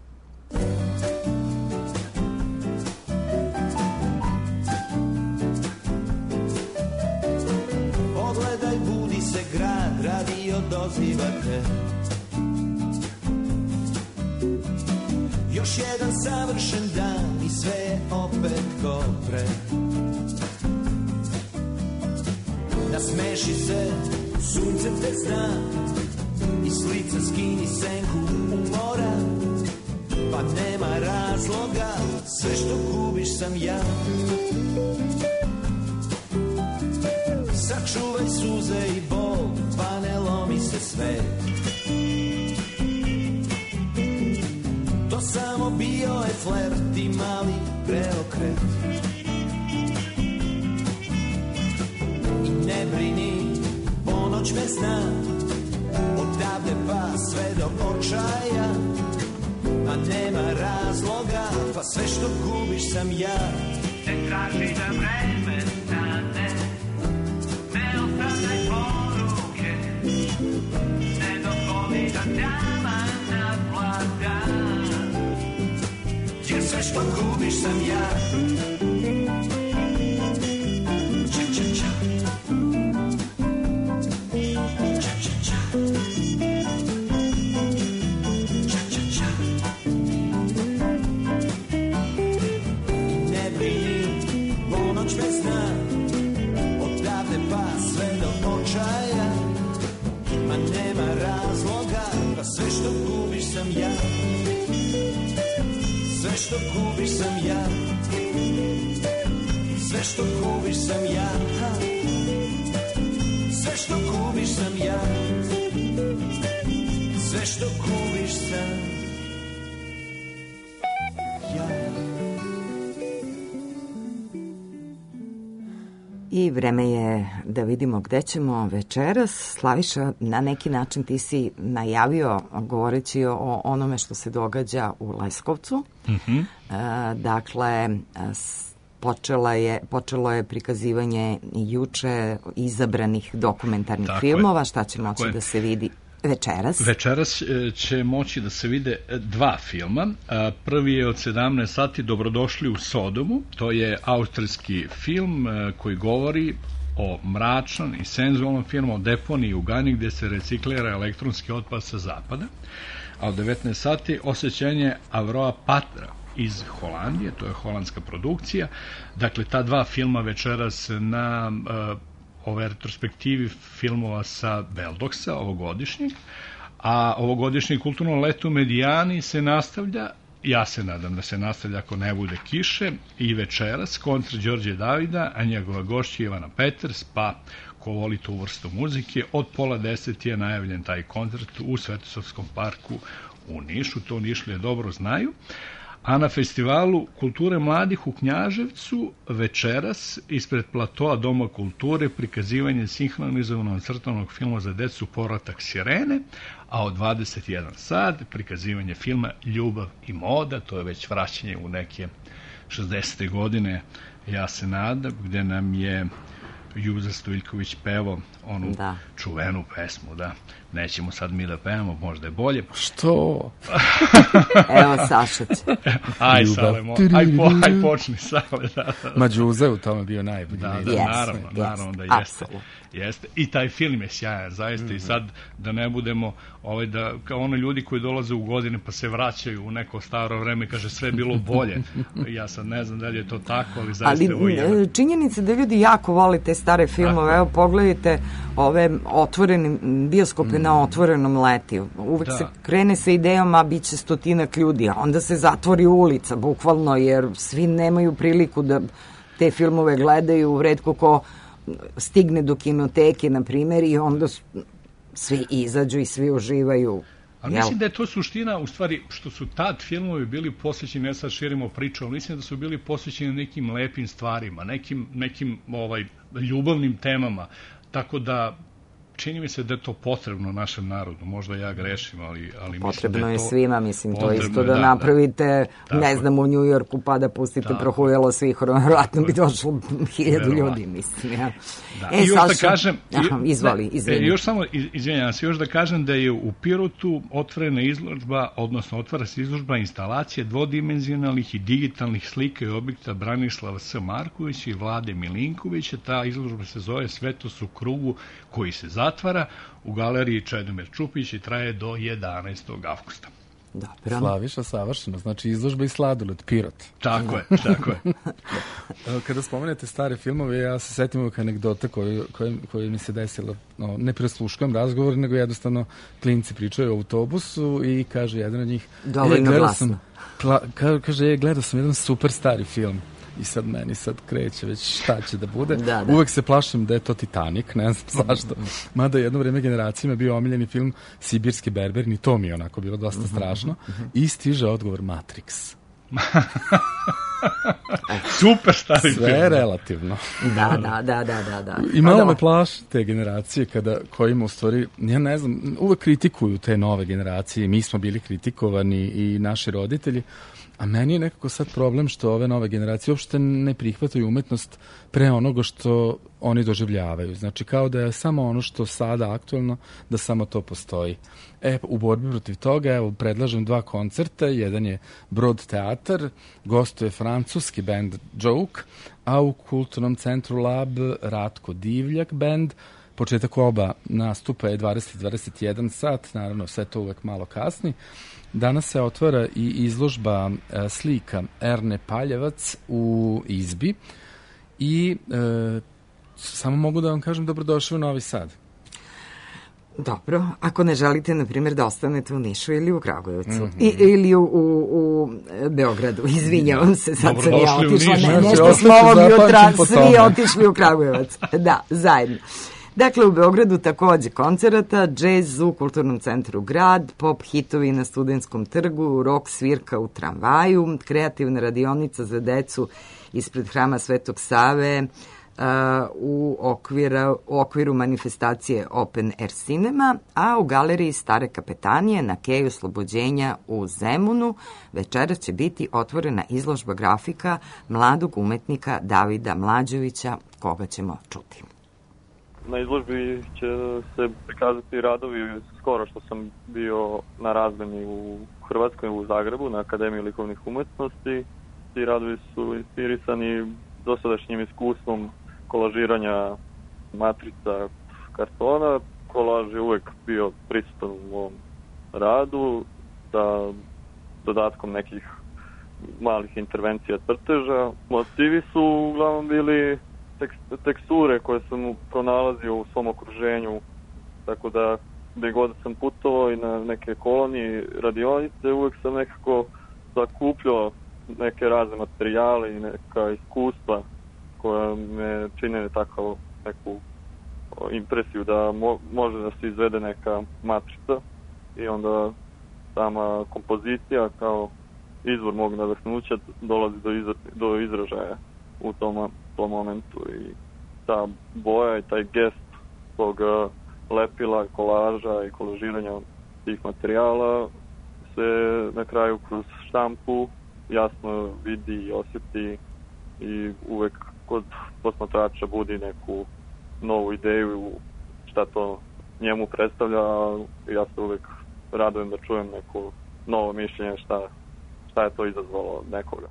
Pogledaj, budi se grad, radio doziva te. Još jedan savršen dan i sve je opet ko pre. Nasmeši se, sunce te zna, i s lica skini senku umora. Pa nema razloga, sve što gubiš sam ja. Sačuvaj suze i bol, pa ne lomi se sve. To samo bio je flert i mali preokret. I ne brini, ponoć me zna, odavde pa sve do očaja. A nema razloga, pa sve što gubiš sam ja. Ne traži da vreme stane, ne ostavljaj poruke, ne dozvoli da dama nadvlada, jer sve što gubiš sam ja. Sve što gubiš sam ja. Sve što gubiš sam ja. Sve što gubiš sam ja. Sve što gubiš sam ja.
I vreme je da vidimo gde ćemo večeras. Slaviša, na neki način ti si najavio govoreći o onome što se događa u Leskovcu. Dakle, počelo je prikazivanje juče izabranih dokumentarnih filmova. Šta će moći da se vidi večeras?
Večeras će moći da se vide dva filma. Prvi je od 17 sati Dobrodošli u Sodomu. To je austrijski film koji govori o mračnom i senzualnom filmu o deponiji u Gani gde se reciklira elektronski otpad sa zapada. A od 19 sati Osjećanje Avroa Patra iz Holandije, to je holandska produkcija. Dakle, ta dva filma večeras na ove retrospektivi filmova sa Beldoksa, ovogodišnjeg, a ovogodišnji kulturno leto u Medijani se nastavlja, ja se nadam da se nastavlja ako ne bude kiše, i večeras koncert Đorđe Davida, a njegova gošća Ivana Peters, pa ko voli tu vrstu muzike, od 9:30 je najavljen taj koncert u Svetosavskom parku u Nišu, to Nišlije dobro znaju. A na festivalu kulture mladih u Knjaževcu večeras ispred platoa Doma kulture prikazivanje sinhronizovanog crtanog filma za decu Povratak sirene, a od 21 sat prikazivanje filma Ljubav i moda, to je već vraćanje u neke 60. godine, ja se nadam, gde nam je Juza Stojiljković pevao onu čuvenu pesmu, da. Nećemo sad mi da pevamo, možda je bolje.
Što?
Evo, Saša će.
Aj, Sale, aj počni, Sale.
Ma Đuza je u tome bio najbolji.
Naravno da jeste. Jeste. I taj film je sjajan, zaista. I sad da ne budemo, da kao ono ljudi koji dolaze u godine pa se vraćaju u neko staro vreme, kaže sve je bilo bolje. Ja sad ne znam da li je to tako, ali zaista ovo je.
Ali činjenica da ljudi jako vole te stare filmove. Evo, pogledajte ove otvorene bioskope na otvorenom leti. Uvek se krene sa idejom, a bit će 100 ljudi, a onda se zatvori ulica, bukvalno, jer svi nemaju priliku da te filmove gledaju, retko ko stigne do kinoteke, na primjer, i onda svi izađu i svi uživaju
Ali mislim da je to suština, u stvari, što su tad filmovi bili posvećeni, ne sad širimo priču, ali mislim da su bili posvećeni nekim lepim stvarima, nekim ljubavnim temama, tako da čini mi se da je to potrebno našem narodu, možda ja grešim, ali
potrebno
mislim da
je
to...
svima, mislim, to isto da napravite, ne znam, u New Yorku pa da pustite prohujelo svih, vjerojatno bi došlo 1000 ljudi, mislim, ja.
I još da kažem...
Izvoli.
Još samo, izvinjam se, još da kažem da je u Pirotu otvorena izložba, odnosno otvara se izložba instalacije dvodimenzionalnih i digitalnih slika i objekta Branislava S. Markovića i Vlade Milinkovića. Ta izložba se zove Svetost u krugu, koji se zatvara u galeriji Čedomir Čupić i traje do 11. avgusta.
Dobro.
Slaviša, savršeno. Znači izložba i sladoled, Pirot.
Tako je.
Kada spomenete stare filmove, ja se setim uvijek anegdota koju mi se desila. Ne presluškujem razgovor, nego jednostavno klinci pričaju o autobusu i kaže jedan od njih...
Dovoljno glasno.
Kaže, gledao sam jedan super stari film. I sad meni kreće već šta će da bude.
Da.
Uvek se plašim da je to Titanic, ne znam zašto. Mada jedno vreme generacijama je bio omiljeni film Sibirski berber, ni to mi je onako bilo dosta strašno. I stiže odgovor Matrix.
Super stari film.
Sve je relativno.
Da.
I malo me plaši te generacije kojima u stvari, ja ne znam, uvek kritikuju te nove generacije. Mi smo bili kritikovani i naši roditelji. A meni je nekako sad problem što ove nove generacije uopšte ne prihvataju umetnost pre onoga što oni doživljavaju. Znači kao da je samo ono što sada aktualno, da samo to postoji. U borbi protiv toga, predlažem 2 koncerta. Jedan je Brod teatar, gostuje francuski band Joke, a u Kulturnom centru Lab Ratko Divljak band. Početak oba nastupa je 20-21 sat, naravno sve to uvek malo kasni. Danas se otvara i izložba slika Erne Paljevac u Izbi i samo mogu da vam kažem dobrodošli u Novi Sad.
Dobro, ako ne želite, na primjer, da ostanete u Nišu ili u Kragujevcu ili u Beogradu, izvinjavam se, sad sam ja otišla, nešto smo ovog jutra svi otišli u Kragujevac, da, zajedno. Dakle, u Beogradu takođe koncerata, džez u Kulturnom centru Grad, pop hitovi na Studentskom trgu, rock svirka u tramvaju, kreativna radionica za decu ispred Hrama Svetog Save u okviru manifestacije Open Air Cinema, a u galeriji Stare Kapetanije na Keju Oslobođenja u Zemunu večeras će biti otvorena izložba grafika mladog umetnika Davida Mlađovića, koga ćemo čuti.
Na izložbi će se prikazati radovi skoro što sam bio na razmeni u Hrvatskoj, u Zagrebu, na Akademiji likovnih umetnosti. Ti radovi su inspirisani dosadašnjim iskustvom kolažiranja matrica kartona. Kolaž je uvek bio prisutan u ovom radu sa dodatkom nekih malih intervencija crteža. Motivi su uglavnom bili teksture koje sam pronalazio u svom okruženju, tako da gde god sam putovao i na neke kolonije, radionice, uvek sam nekako zakupljao neke razne materijale i neka iskustva koja me čine takvu neku impresiju da može da se izvede neka matrica i onda sama kompozicija kao izvor mog nadahnuća dolazi do izražaja u tom momentu i ta boja i taj gest tog lepila, kolaža i kolažiranja tih materijala se na kraju kroz štampu jasno vidi i osjeti i uvek kod posmatrača budi neku novu ideju šta to njemu predstavlja, ja se uvek radujem da čujem neko novo mišljenje šta je to izazvalo od nekoga.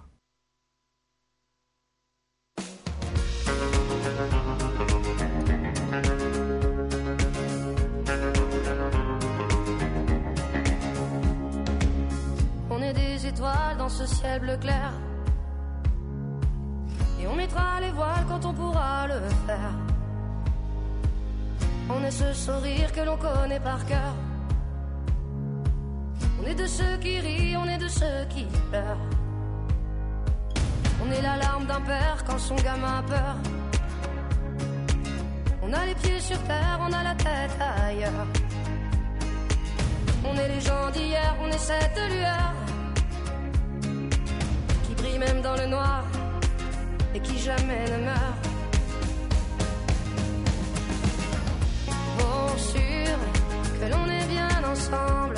Dans ce ciel bleu clair et on mettra les voiles quand on pourra le faire. On est ce sourire que l'on connaît par cœur. On est de ceux qui rient, on est de ceux qui pleurent. On est la larme d'un père quand son gamin a peur. On a les pieds sur terre, on a la tête ailleurs. On est les gens d'hier, on est cette lueur qui brille même dans le noir et qui jamais ne meurt. Bon, sûr que l'on est bien ensemble.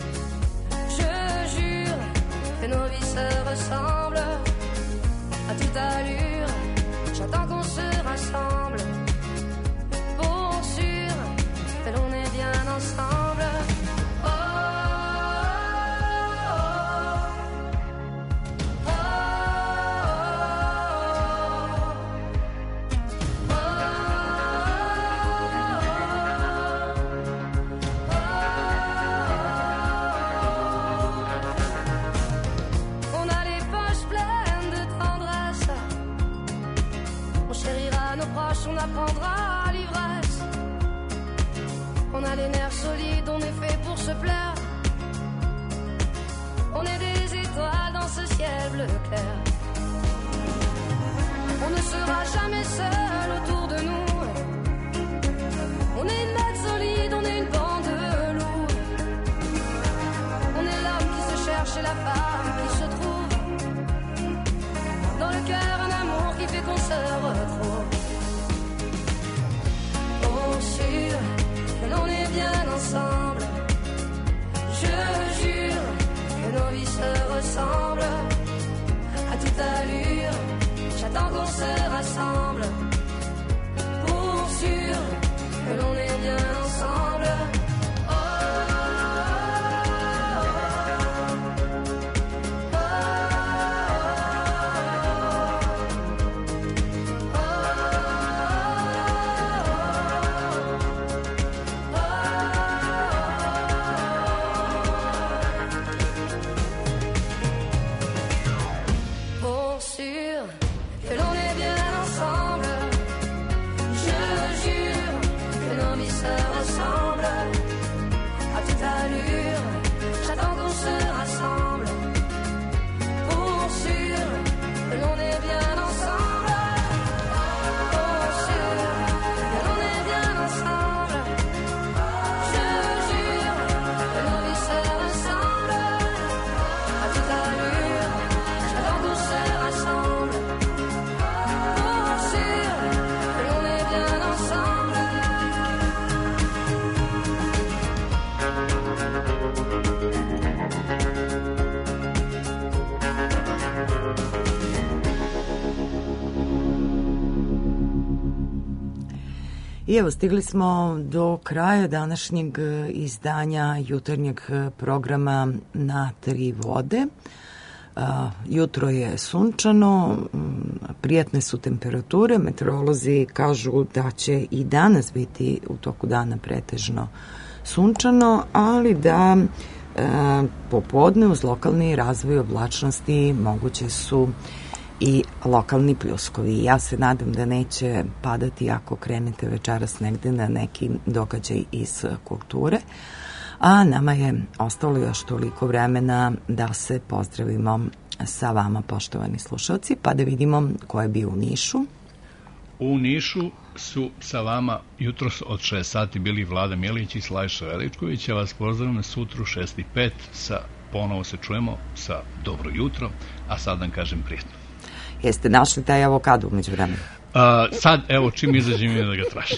Je jure que nos vies se ressemblent à toute allure. J'attends qu'on se rassemble. Bon, sûr que l'on est bien ensemble. Oh, oh, oh, oh, oh. On a les poches pleines de tendresse. On chérira nos proches, on apprendra l'ivresse. On a les nerfs solides, on est fait pour se plaire. On est des étoiles dans ce ciel bleu clair. On ne sera jamais seul autour de nous. On est une bête solide, on est une bande de loups. On est l'homme qui se cherche et la femme qui se trouve. Dans le cœur un amour qui fait qu'on se retrouve. Oh, sûr que l'on est bien ensemble. Je jure que nos vies se ressemblent à toute allure. J'attends qu'on se rassemble. Pour sûr que l'on est bien ensemble. Oh, oh, pour sûr que l'on est bien ensemble. Je jure que nos vies se ressemblent à toute allure. J'attends qu'on se rassemble. Pour sûr que l'on est bien ensemble. Pour sûr que l'on est bien ensemble. Je jure que nos vies se ressemblent à toute allure. J'attends qu'on se rassemble. Pour sûr que l'on est bien ensemble.
I evo, stigli smo do kraja današnjeg izdanja jutarnjeg programa Na tri vode. Jutro je sunčano, prijatne su temperature, meteorolozi kažu da će i danas biti u toku dana pretežno sunčano, ali da popodne uz lokalni razvoj oblačnosti moguće su i lokalni pljuskovi. Ja se nadam da neće padati ako krenete večeras negde na neki događaj iz kulture, a nama je ostalo još toliko vremena da se pozdravimo sa vama, poštovani slušalci, pa da vidimo ko je bio u Nišu.
U Nišu su sa vama jutros od 6 sati bili Vlada Milić i Slajša Veličković. Ja vas pozdravljam sutru 6:05 ponovo se čujemo sa dobro jutro, a sad vam kažem prijatno.
Jeste našli taj avokado umeđu vremenu?
Sad, evo, čim izađem ime da ga tražim.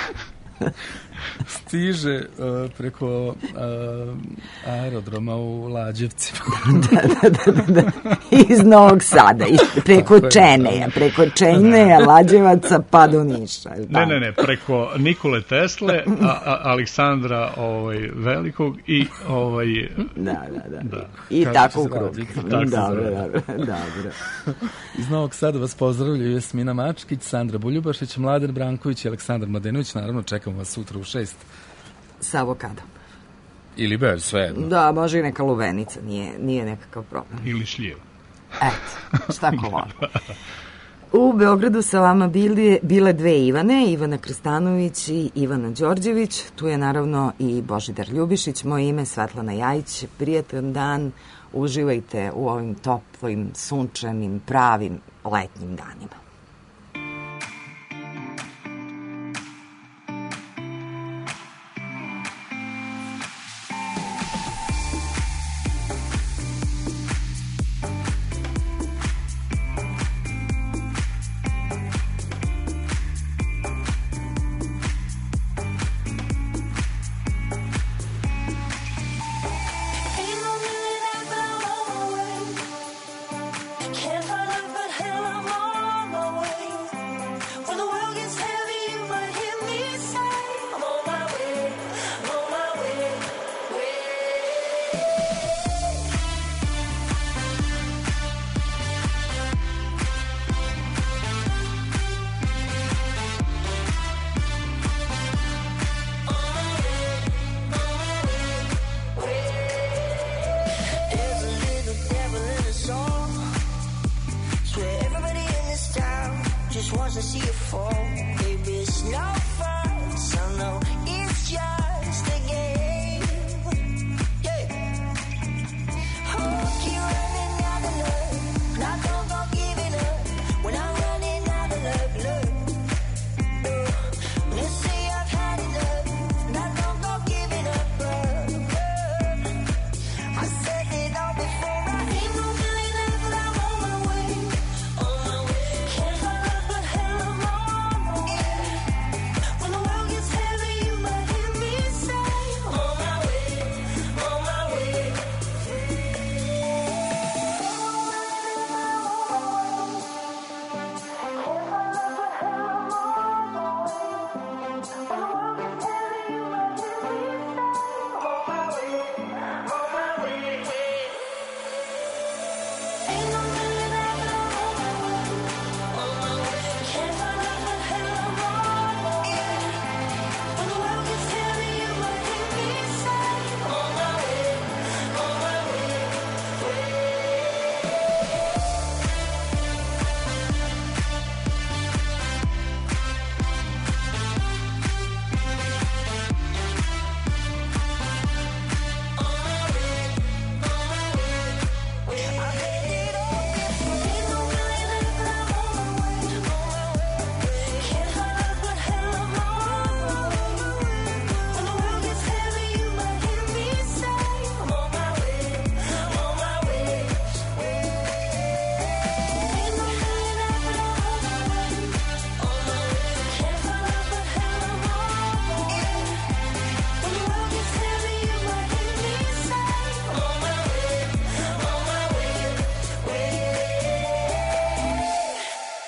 Stiže preko aerodroma u Lađevcima.
Da. Iz Novog Sada, preko Čeneja, Lađevaca pa do Niša.
Ne, preko Nikole Tesle, Aleksandra Velikog i
Da. I tako u krug. Dobro.
Iz Novog Sada vas pozdravljaju Jasmina Mačkić, Sandra Buljubašić, Mladen Branković i Aleksandar Mladenović. Naravno, čekamo vas sutra u 6.
Sa avokadom.
Ili bez, svejedno.
Da, može i neka luvenica, nije nekakav problem.
Ili šljiva.
Eto, šta ko voli. U Beogradu sa vama bile dve Ivane, Ivana Krstanović i Ivana Đorđević. Tu je naravno i Božidar Ljubišić. Moje ime Svetlana Jajić. Prijatan dan, uživajte u ovim toplim, sunčanim, pravim letnjim danima.